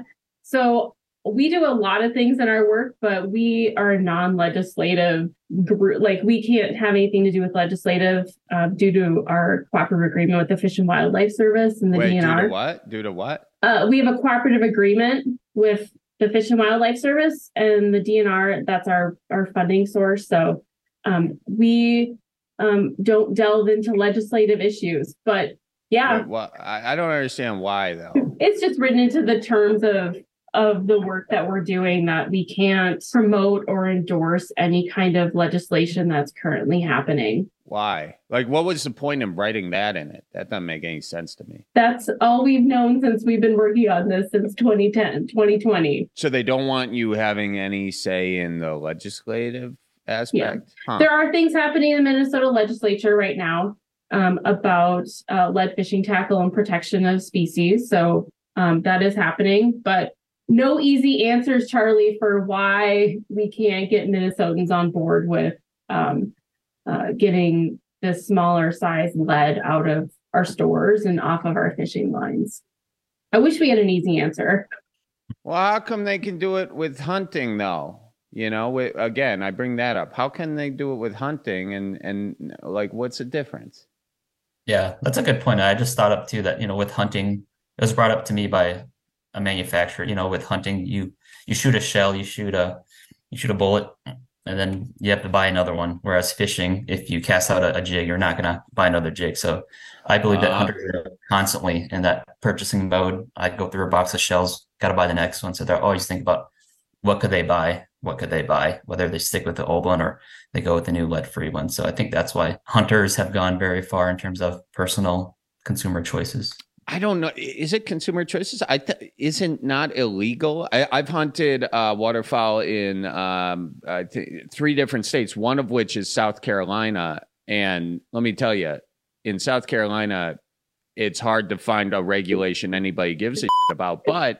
So we do a lot of things in our work, but we are a non-legislative group. Like we can't have anything to do with legislative uh, due to our cooperative agreement with the Fish and Wildlife Service and the Wait, D N R. due to what? Due to what? Uh, we have a cooperative agreement with the Fish and Wildlife Service and the D N R. That's our, our funding source. So um, we um, don't delve into legislative issues, but yeah, Wait, what? I, I don't understand why though. it's just written into the terms of of the work that we're doing that we can't promote or endorse any kind of legislation that's currently happening. Why? Like, what was the point in writing that in it? That doesn't make any sense to me. That's all we've known since we've been working on this since twenty ten, twenty twenty. So they don't want you having any say in the legislative aspect? Huh. There are things happening in the Minnesota legislature right now um, about uh, lead fishing tackle and protection of species. So um, that is happening, but no easy answers, Charlie, for why we can't get Minnesotans on board with um, uh, getting this smaller size lead out of our stores and off of our fishing lines. I wish we had an easy answer. Well, how come they can do it with hunting, though? You know, wi- again, I bring that up. How can they do it with hunting, and and like, what's the difference? Yeah, that's a good point. I just thought up too that, you know, with hunting, it was brought up to me by a manufacturer. You know, with hunting, you you shoot a shell, you shoot a you shoot a bullet, and then you have to buy another one. Whereas fishing, if you cast out a, a jig, you're not going to buy another jig. So I believe that Uh. hunters are constantly in that purchasing mode. I go through a box of shells, got to buy the next one. So they're always thinking about what could they buy, what could they buy, whether they stick with the old one or they go with the new lead-free one. So I think that's why hunters have gone very far in terms of personal consumer choices. I don't know. Is it consumer choices? I th- isn't not illegal. I, I've hunted uh, waterfowl in um, uh, th- three different states, one of which is South Carolina. And let me tell you, in South Carolina, it's hard to find a regulation anybody gives a shit about. But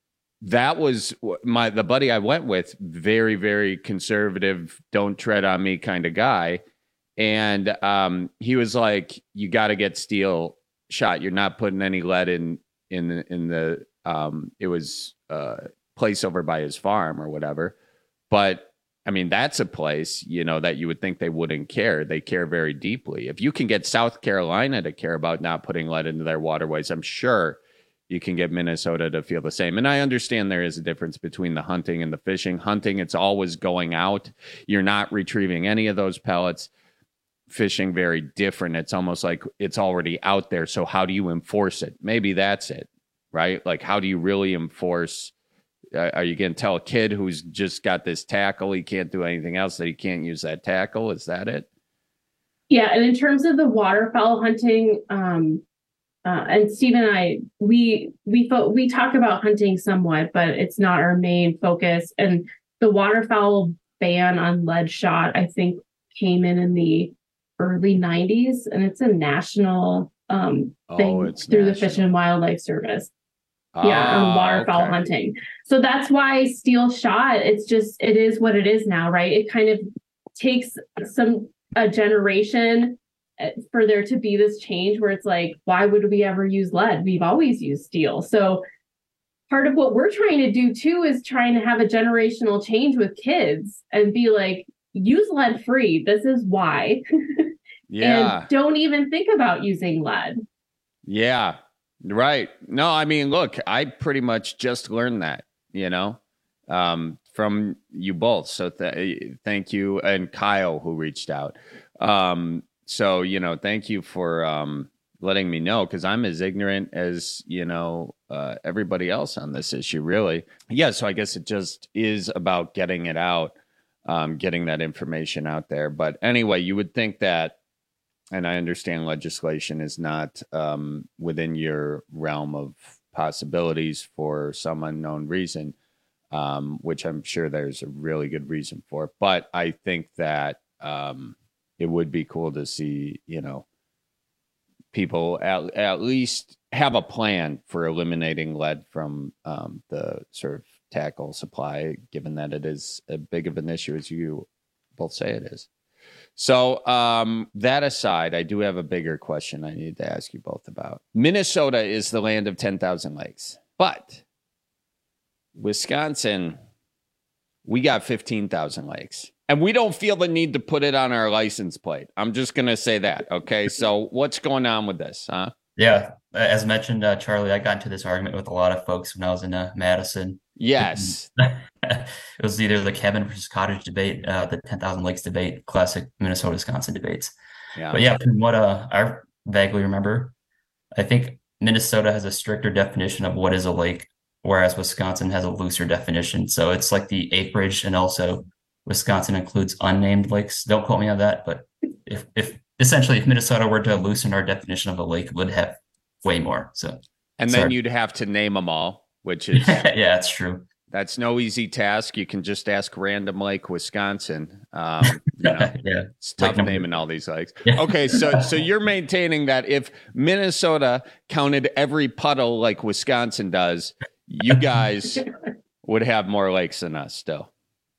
that was my the buddy I went with, very, very conservative, don't tread on me kind of guy. And um, he was like, you got to get steel shot. You're not putting any lead in in the, in the um it was uh place over by his farm or whatever. But I mean, that's a place, you know, that you would think they wouldn't care. They care very deeply. If you can get South Carolina to care about not putting lead into their waterways, I'm sure you can get Minnesota to feel the same. And I understand there is a difference between the hunting and the fishing. Hunting, it's always going out. You're not retrieving any of those pellets. Fishing, very different. It's almost like it's already out there. So how do you enforce it? Maybe that's it, right? Like, how do you really enforce? Uh, are you going to tell a kid who's just got this tackle, he can't do anything else, that he can't use that tackle? Is that it? Yeah, and in terms of the waterfowl hunting, um, uh, and Steve and I, we we fo- we talk about hunting somewhat, but it's not our main focus. And the waterfowl ban on lead shot, I think, came in in the early nineties, and it's a national um, thing Oh, it's through the national. Fish and Wildlife Service. Yeah, on Ah, waterfowl okay. hunting. So that's why steel shot, it's just, it is what it is now, right? It kind of takes some, a generation uh, for there to be this change where it's like, why would we ever use lead? We've always used steel. So part of what we're trying to do too is trying to have a generational change with kids and be like, use lead free. This is why. Yeah. and don't even think about using lead. Yeah, right. No, I mean, look, I pretty much just learned that, you know, um, from you both. So th- thank you. And Kyle, who reached out. Um, so, you know, thank you for um, letting me know, because I'm as ignorant as, you know, uh, everybody else on this issue, really. Yeah, so I guess it just is about getting it out, um, getting that information out there. But anyway, you would think that, and I understand legislation is not um, within your realm of possibilities for some unknown reason, um, which I'm sure there's a really good reason for. But I think that um, it would be cool to see, you know, people at, at least have a plan for eliminating lead from um, the sort of tackle supply, given that it is as big of an issue as you both say it is. So um, that aside, I do have a bigger question I need to ask you both about. Minnesota is the land of ten thousand lakes, but Wisconsin, we got fifteen thousand lakes, and we don't feel the need to put it on our license plate. I'm just going to say that. Okay. So what's going on with this? Huh? Yeah. As mentioned, uh, Charlie, I got into this argument with a lot of folks when I was in uh, Madison. Yes. It was either the cabin versus cottage debate, uh, the ten thousand lakes debate, classic Minnesota, Wisconsin debates. Yeah. But yeah, from what uh, I vaguely remember, I think Minnesota has a stricter definition of what is a lake, whereas Wisconsin has a looser definition. So it's like the acreage, and also Wisconsin includes unnamed lakes. Don't quote me on that, but if, if essentially if Minnesota were to loosen our definition of a lake, it would have way more. So, and sorry. then you'd have to name them all, which is yeah, it's true. That's no easy task. You can just ask Random Lake, Wisconsin. Um, you know, yeah, it's tough like naming all these lakes. Yeah. Okay, so so you're maintaining that if Minnesota counted every puddle like Wisconsin does, you guys would have more lakes than us still.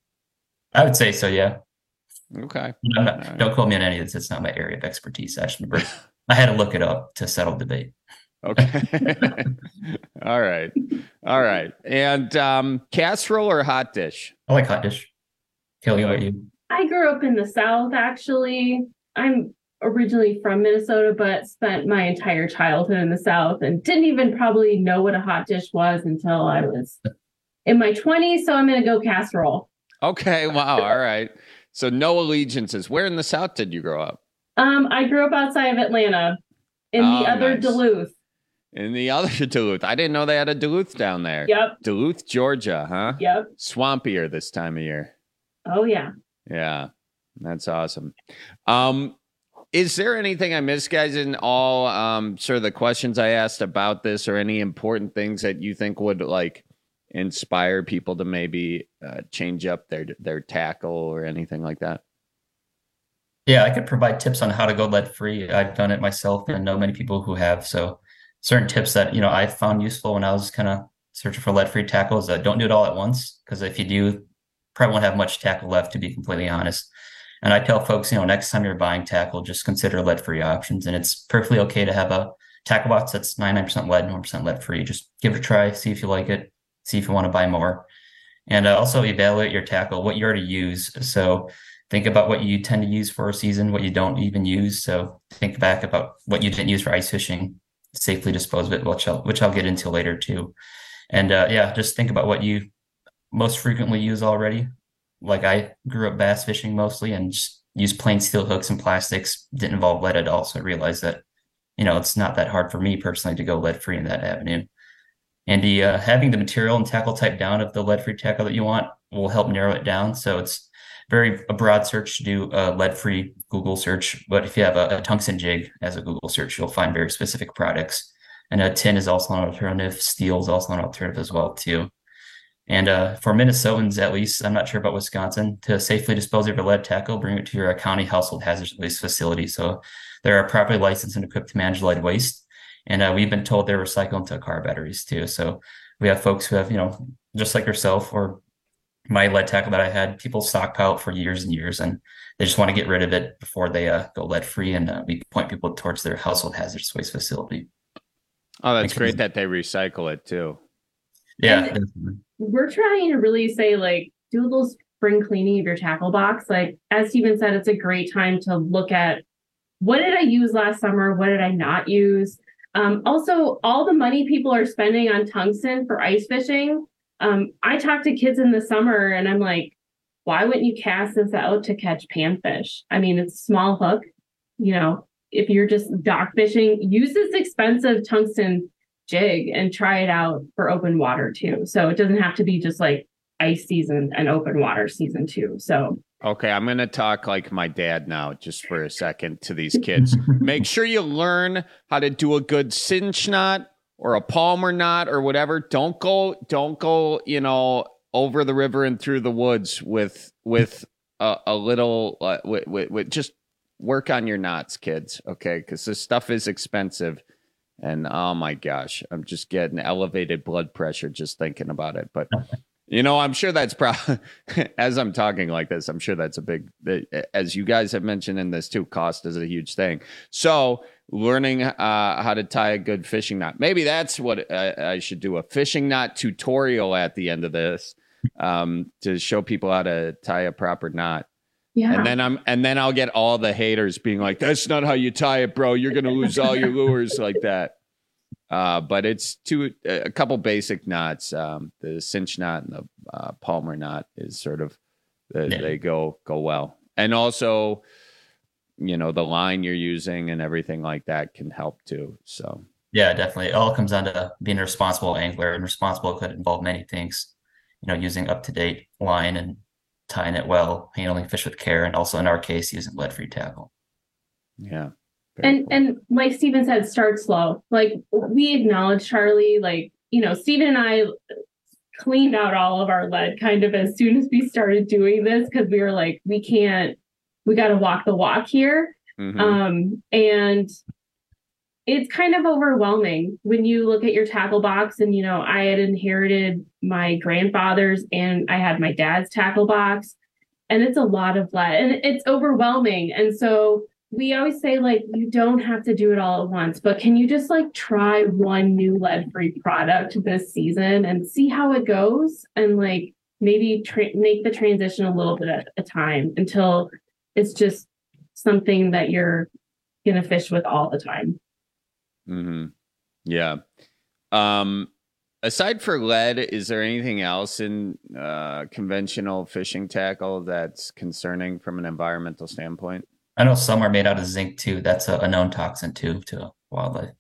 I would say so, yeah. Okay. I'm not, right. Don't quote me on any of this. It's not my area of expertise. I just remember I had to look it up to settle debate. Okay. All right. All right. And um, casserole or hot dish? I like hot dish. Kelly, how about you? I grew up in the South, actually. I'm originally from Minnesota, but spent my entire childhood in the South and didn't even probably know what a hot dish was until I was in my twenties. So I'm going to go casserole. Okay. Wow. All right. So no allegiances. Where in the South did you grow up? Um, I grew up outside of Atlanta in Oh, the other nice. Duluth. In the other Duluth. I didn't know they had a Duluth down there. Yep. Duluth, Georgia, huh? Yep. Swampier this time of year. Oh, yeah. Yeah. That's awesome. Um, is there anything I missed, guys, in all um, sort of the questions I asked about this, or any important things that you think would like inspire people to maybe uh, change up their their tackle or anything like that? Yeah, I could provide tips on how to go lead free. I've done it myself and know many people who have. So certain tips that, you know, I found useful when I was kind of searching for lead free tackles, that don't do it all at once, because if you do, probably won't have much tackle left, to be completely honest. And I tell folks, you know, next time you're buying tackle, just consider lead free options. And it's perfectly okay to have a tackle box that's ninety-nine percent lead, one percent lead free. Just give it a try, see if you like it, see if you want to buy more. And uh, also evaluate your tackle, what you already use. So think about what you tend to use for a season, what you don't even use. So think back about what you didn't use for ice fishing, safely dispose of it, which I'll, which I'll get into later too. And uh, yeah, just think about what you most frequently use already. Like I grew up bass fishing mostly and just used plain steel hooks and plastics, didn't involve lead at all. So I realized that, you know, it's not that hard for me personally to go lead free in that avenue. And the uh, having the material and tackle type down of the lead free tackle that you want will help narrow it down. So it's very a broad search to do a lead free Google search. But if you have a, a tungsten jig as a Google search, you'll find very specific products. And a tin is also an alternative. Steel is also an alternative as well too. And uh, for Minnesotans, at least, I'm not sure about Wisconsin, to safely dispose of your lead tackle, bring it to your county household hazardous waste facility. So they are properly licensed and equipped to manage lead waste. And uh, we've been told they're recycled into car batteries too. So we have folks who have, you know, just like yourself or my lead tackle that I had, people stockpile for years and years, and they just want to get rid of it before they uh, go lead free. And uh, we point people towards their household hazardous waste facility. Oh, that's great that they recycle it too. Yeah. We're trying to really say, like, do a little spring cleaning of your tackle box. Like, as Steven said, it's a great time to look at what did I use last summer? What did I not use? Um, also, all the money people are spending on tungsten for ice fishing. Um, I talk to kids in the summer and I'm like, why wouldn't you cast this out to catch panfish? I mean, it's a small hook. You know, if you're just dock fishing, use this expensive tungsten jig and try it out for open water too. So it doesn't have to be just like ice season and open water season too. So okay, I'm going to talk like my dad now just for a second to these kids. Make sure you learn how to do a good cinch knot or a palmer knot or whatever. Don't go, don't go, you know, over the river and through the woods with with a, a little, uh, with, with, with just work on your knots, kids, okay? Because this stuff is expensive. And oh my gosh, I'm just getting elevated blood pressure just thinking about it. But, you know, I'm sure that's probably, as I'm talking like this, I'm sure that's a big, as you guys have mentioned in this too, cost is a huge thing. So learning uh, how to tie a good fishing knot. Maybe that's what I, I should do, a fishing knot tutorial at the end of this um, to show people how to tie a proper knot. Yeah. And then I'm and then I'll get all the haters being like, that's not how you tie it, bro. You're going to lose all your lures like that. Uh, but it's two a couple basic knots. Um, the cinch knot and the uh, palmer knot is sort of the, yeah. they go go well. And also, you know, the line you're using and everything like that can help too. So yeah, definitely. It all comes down to being a responsible angler, and responsible could involve many things. You know, using up to date line and tying it well, handling fish with care, and also in our case, using lead-free tackle. Yeah. And cool. and like Steven said, start slow. Like we acknowledge, Charlie, like, you know, Steven and I cleaned out all of our lead kind of as soon as we started doing this, because we were like, we can't, we got to walk the walk here. Mm-hmm. Um, and it's kind of overwhelming when you look at your tackle box. And, you know, I had inherited my grandfather's and I had my dad's tackle box, and it's a lot of lead and it's overwhelming. And so we always say, like, you don't have to do it all at once, but can you just like try one new lead-free product this season and see how it goes? And like maybe tra- make the transition a little bit at a time until it's just something that you're going to fish with all the time. Mm-hmm. Yeah. Um, aside for lead, is there anything else in uh, conventional fishing tackle that's concerning from an environmental standpoint? I know some are made out of zinc too. That's a, a known toxin too to wildlife.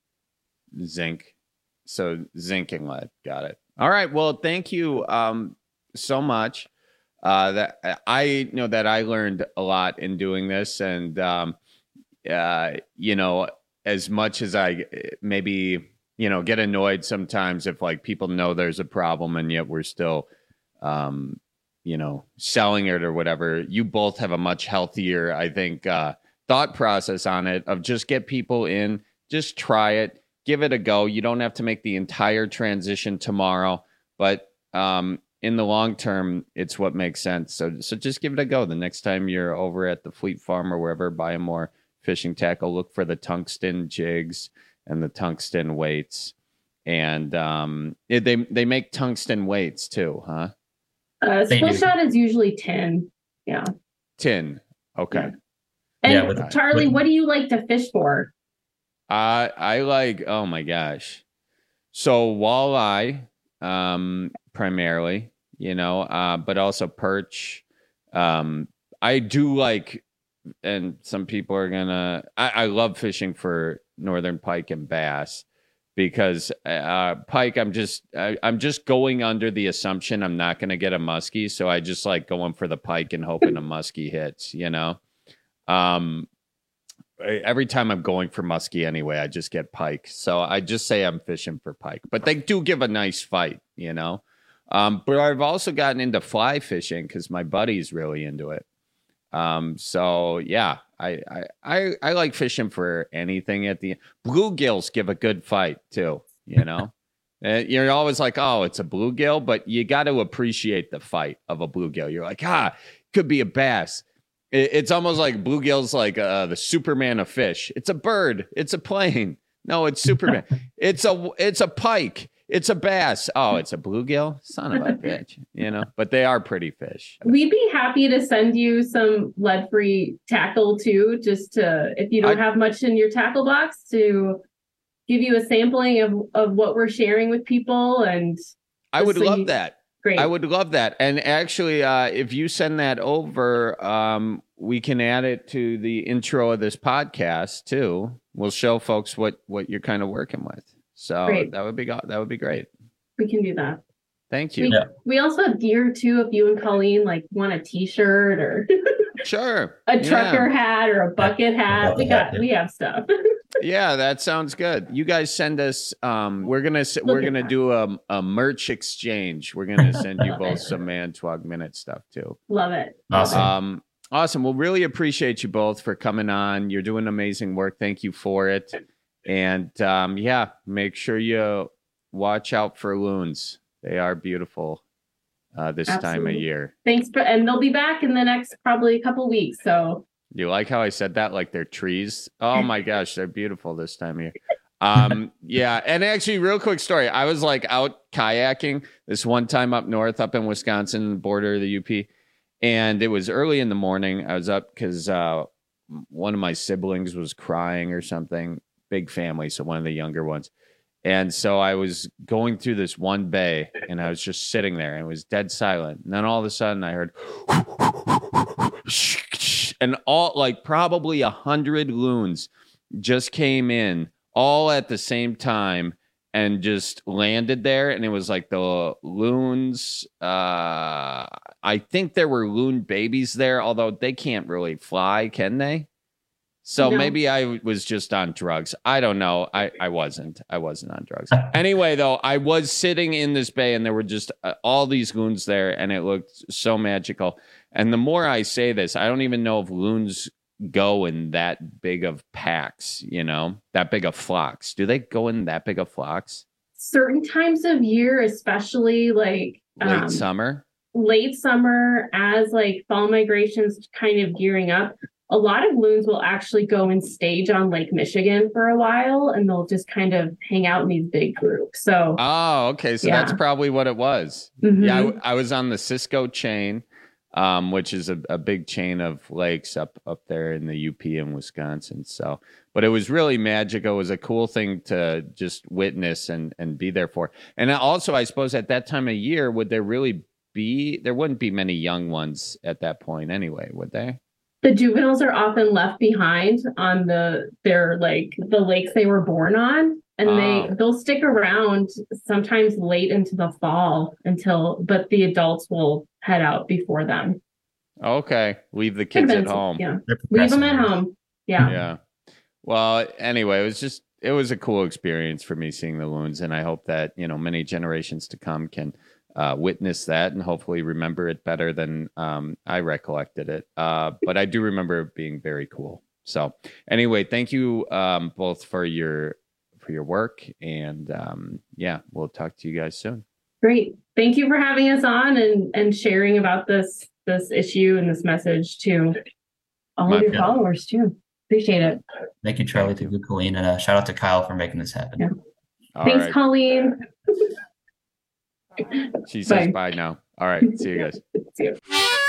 Zinc. So zinc and lead. Got it. All right. Well, thank you um, so much. Uh, that I know that I learned a lot in doing this, and um, uh, you know, as much as I maybe, you know, get annoyed sometimes if like people know there's a problem and yet we're still, um, you know, selling it or whatever, you both have a much healthier, I think, uh, thought process on it of just get people in, just try it, give it a go. You don't have to make the entire transition tomorrow, but um, in the long term, it's what makes sense. So, so just give it a go. The next time you're over at the Fleet Farm or wherever, buy more fishing tackle, look for the tungsten jigs and the tungsten weights. And um, it, they, they make tungsten weights too, huh? Uh, split shot is usually tin. Yeah. Tin. Okay. Yeah. And yeah, with, Charlie, with, what do you like to fish for? Uh, I like, oh my gosh. So walleye, um, primarily, you know, uh, but also perch. Um, I do like, and some people are gonna, I, I love fishing for northern pike and bass. Because uh, pike, I'm just I, I'm just going under the assumption I'm not going to get a muskie, so I just like going for the pike and hoping a muskie hits. You know, um, every time I'm going for muskie anyway, I just get pike. So I just say I'm fishing for pike, but they do give a nice fight. You know, um, but I've also gotten into fly fishing because my buddy's really into it. Um, so yeah, I, I, I, I like fishing for anything at the bluegills give a good fight too, you know, uh, you're always like, oh, it's a bluegill, but you got to appreciate the fight of a bluegill. You're like, ah, could be a bass. It, it's almost like bluegill's like, uh, the Superman of fish. It's a bird. It's a plane. No, it's Superman. it's a, it's a pike. It's a bass. Oh, it's a bluegill? Son of a bitch. You know, but they are pretty fish. We'd be happy to send you some lead-free tackle too, just to, if you don't I, have much in your tackle box, to give you a sampling of, of what we're sharing with people. And I would so love you, that. Great. I would love that. And actually, uh, if you send that over, um, we can add it to the intro of this podcast too. We'll show folks what, what you're kind of working with. So great. that would be that would be great. We can do that. Thank you. We, yeah. we also have gear too. If you and Colleen like want a T-shirt or sure a trucker yeah. hat or a bucket hat, we got we have stuff. Yeah, that sounds good. You guys send us. Um, we're gonna Look we're gonna that. do a, a merch exchange. We're gonna send you both some Manitowoc Minute stuff too. Love it. Awesome. Um, awesome. Well, really appreciate you both for coming on. You're doing amazing work. Thank you for it. And um, yeah, make sure you watch out for loons. They are beautiful uh, this Absolutely. time of year. Thanks, for, and they'll be back in the next probably a couple weeks. So you like how I said that? Like they're trees. Oh my gosh, they're beautiful this time of year. Um, yeah, and actually, real quick story. I was like out kayaking this one time up north, up in Wisconsin, border of the U P, and it was early in the morning. I was up because uh, one of my siblings was crying or something. Big family, so one of the younger ones. And so I was going through this one bay and I was just sitting there and it was dead silent. And then all of a sudden I heard and all like probably a hundred loons just came in all at the same time and just landed there. And it was like the loons. Uh, I think there were loon babies there, although they can't really fly, can they? So no. maybe I was just on drugs. I don't know. I, I wasn't. I wasn't on drugs. Anyway, though, I was sitting in this bay and there were just uh, all these loons there and it looked so magical. And the more I say this, I don't even know if loons go in that big of packs, you know, that big of flocks. Do they go in that big of flocks? Certain times of year, especially like late um, summer, late summer, as like fall migrations kind of gearing up. A lot of loons will actually go and stage on Lake Michigan for a while, and they'll just kind of hang out in these big groups. So, oh, okay, so yeah. that's probably what it was. Mm-hmm. Yeah, I, I was on the Cisco chain, um, which is a, a big chain of lakes up up there in the U P in Wisconsin. So, but it was really magical. It was a cool thing to just witness and and be there for. And also, I suppose at that time of year, would there really be? There wouldn't be many young ones at that point, anyway, would they? The juveniles are often left behind on the their like the lakes they were born on, and oh. they they'll stick around sometimes late into the fall until, but the adults will head out before them. Okay, leave the kids at home. Yeah, leave them at home. Yeah. Yeah. Well, anyway, it was just it was a cool experience for me seeing the loons, and I hope that you know many generations to come can. Uh, witness that and hopefully remember it better than um, I recollected it. Uh, but I do remember it being very cool. So anyway, thank you um, both for your for your work. And um, yeah, we'll talk to you guys soon. Great. Thank you for having us on and, and sharing about this this issue and this message to all My of your pleasure. followers too. Appreciate it. Thank you, Charlie. Thank you, Colleen. And uh, shout out to Kyle for making this happen. Yeah. Thanks, right. Colleen. She says bye. bye now. All right. See you guys. See you.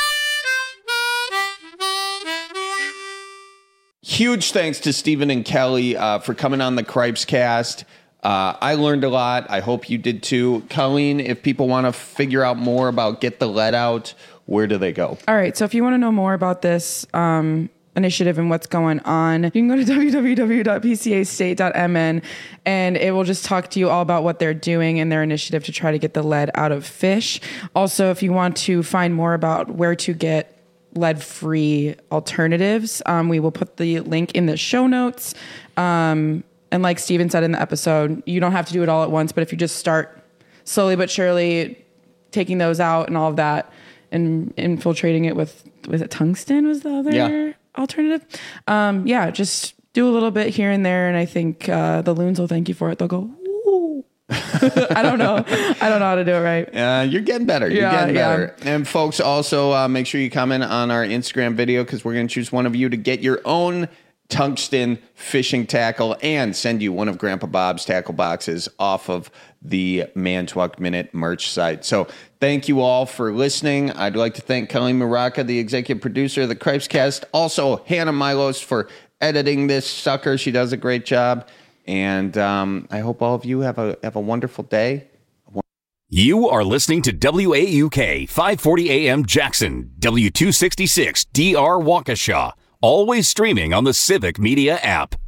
Huge thanks to Stephen and Kelly uh, for coming on the Cripes Cast. Uh, I learned a lot. I hope you did too. Colleen, if people want to figure out more about Get the Lead Out, where do they go? All right. So if you want to know more about this um, initiative and what's going on, you can go to w w w dot p c a state dot m n and it will just talk to you all about what they're doing and their initiative to try to get the lead out of fish. Also, if you want to find more about where to get lead-free alternatives, um, we will put the link in the show notes. Um, and like Steven said in the episode, you don't have to do it all at once, but if you just start slowly but surely taking those out and all of that and infiltrating it with, was it tungsten was the other? Yeah. alternative. Um, yeah, just do a little bit here and there, and I think uh, the loons will thank you for it. They'll go, ooh. I don't know. I don't know how to do it right. Uh, you're getting better. You're yeah, getting better. Yeah. And folks, also uh, make sure you comment on our Instagram video because we're going to choose one of you to get your own tungsten fishing tackle and send you one of Grandpa Bob's tackle boxes off of the Manitowoc Minute merch site. So thank you all for listening. I'd like to thank Kelly Maraca, the executive producer of the Cripescast. Also, Hannah Milos for editing this sucker. She does a great job. And um, I hope all of you have a have a wonderful day. You are listening to W A U K five forty A M Jackson, W two sixty-six D R Waukesha. Always streaming on the Civic Media app.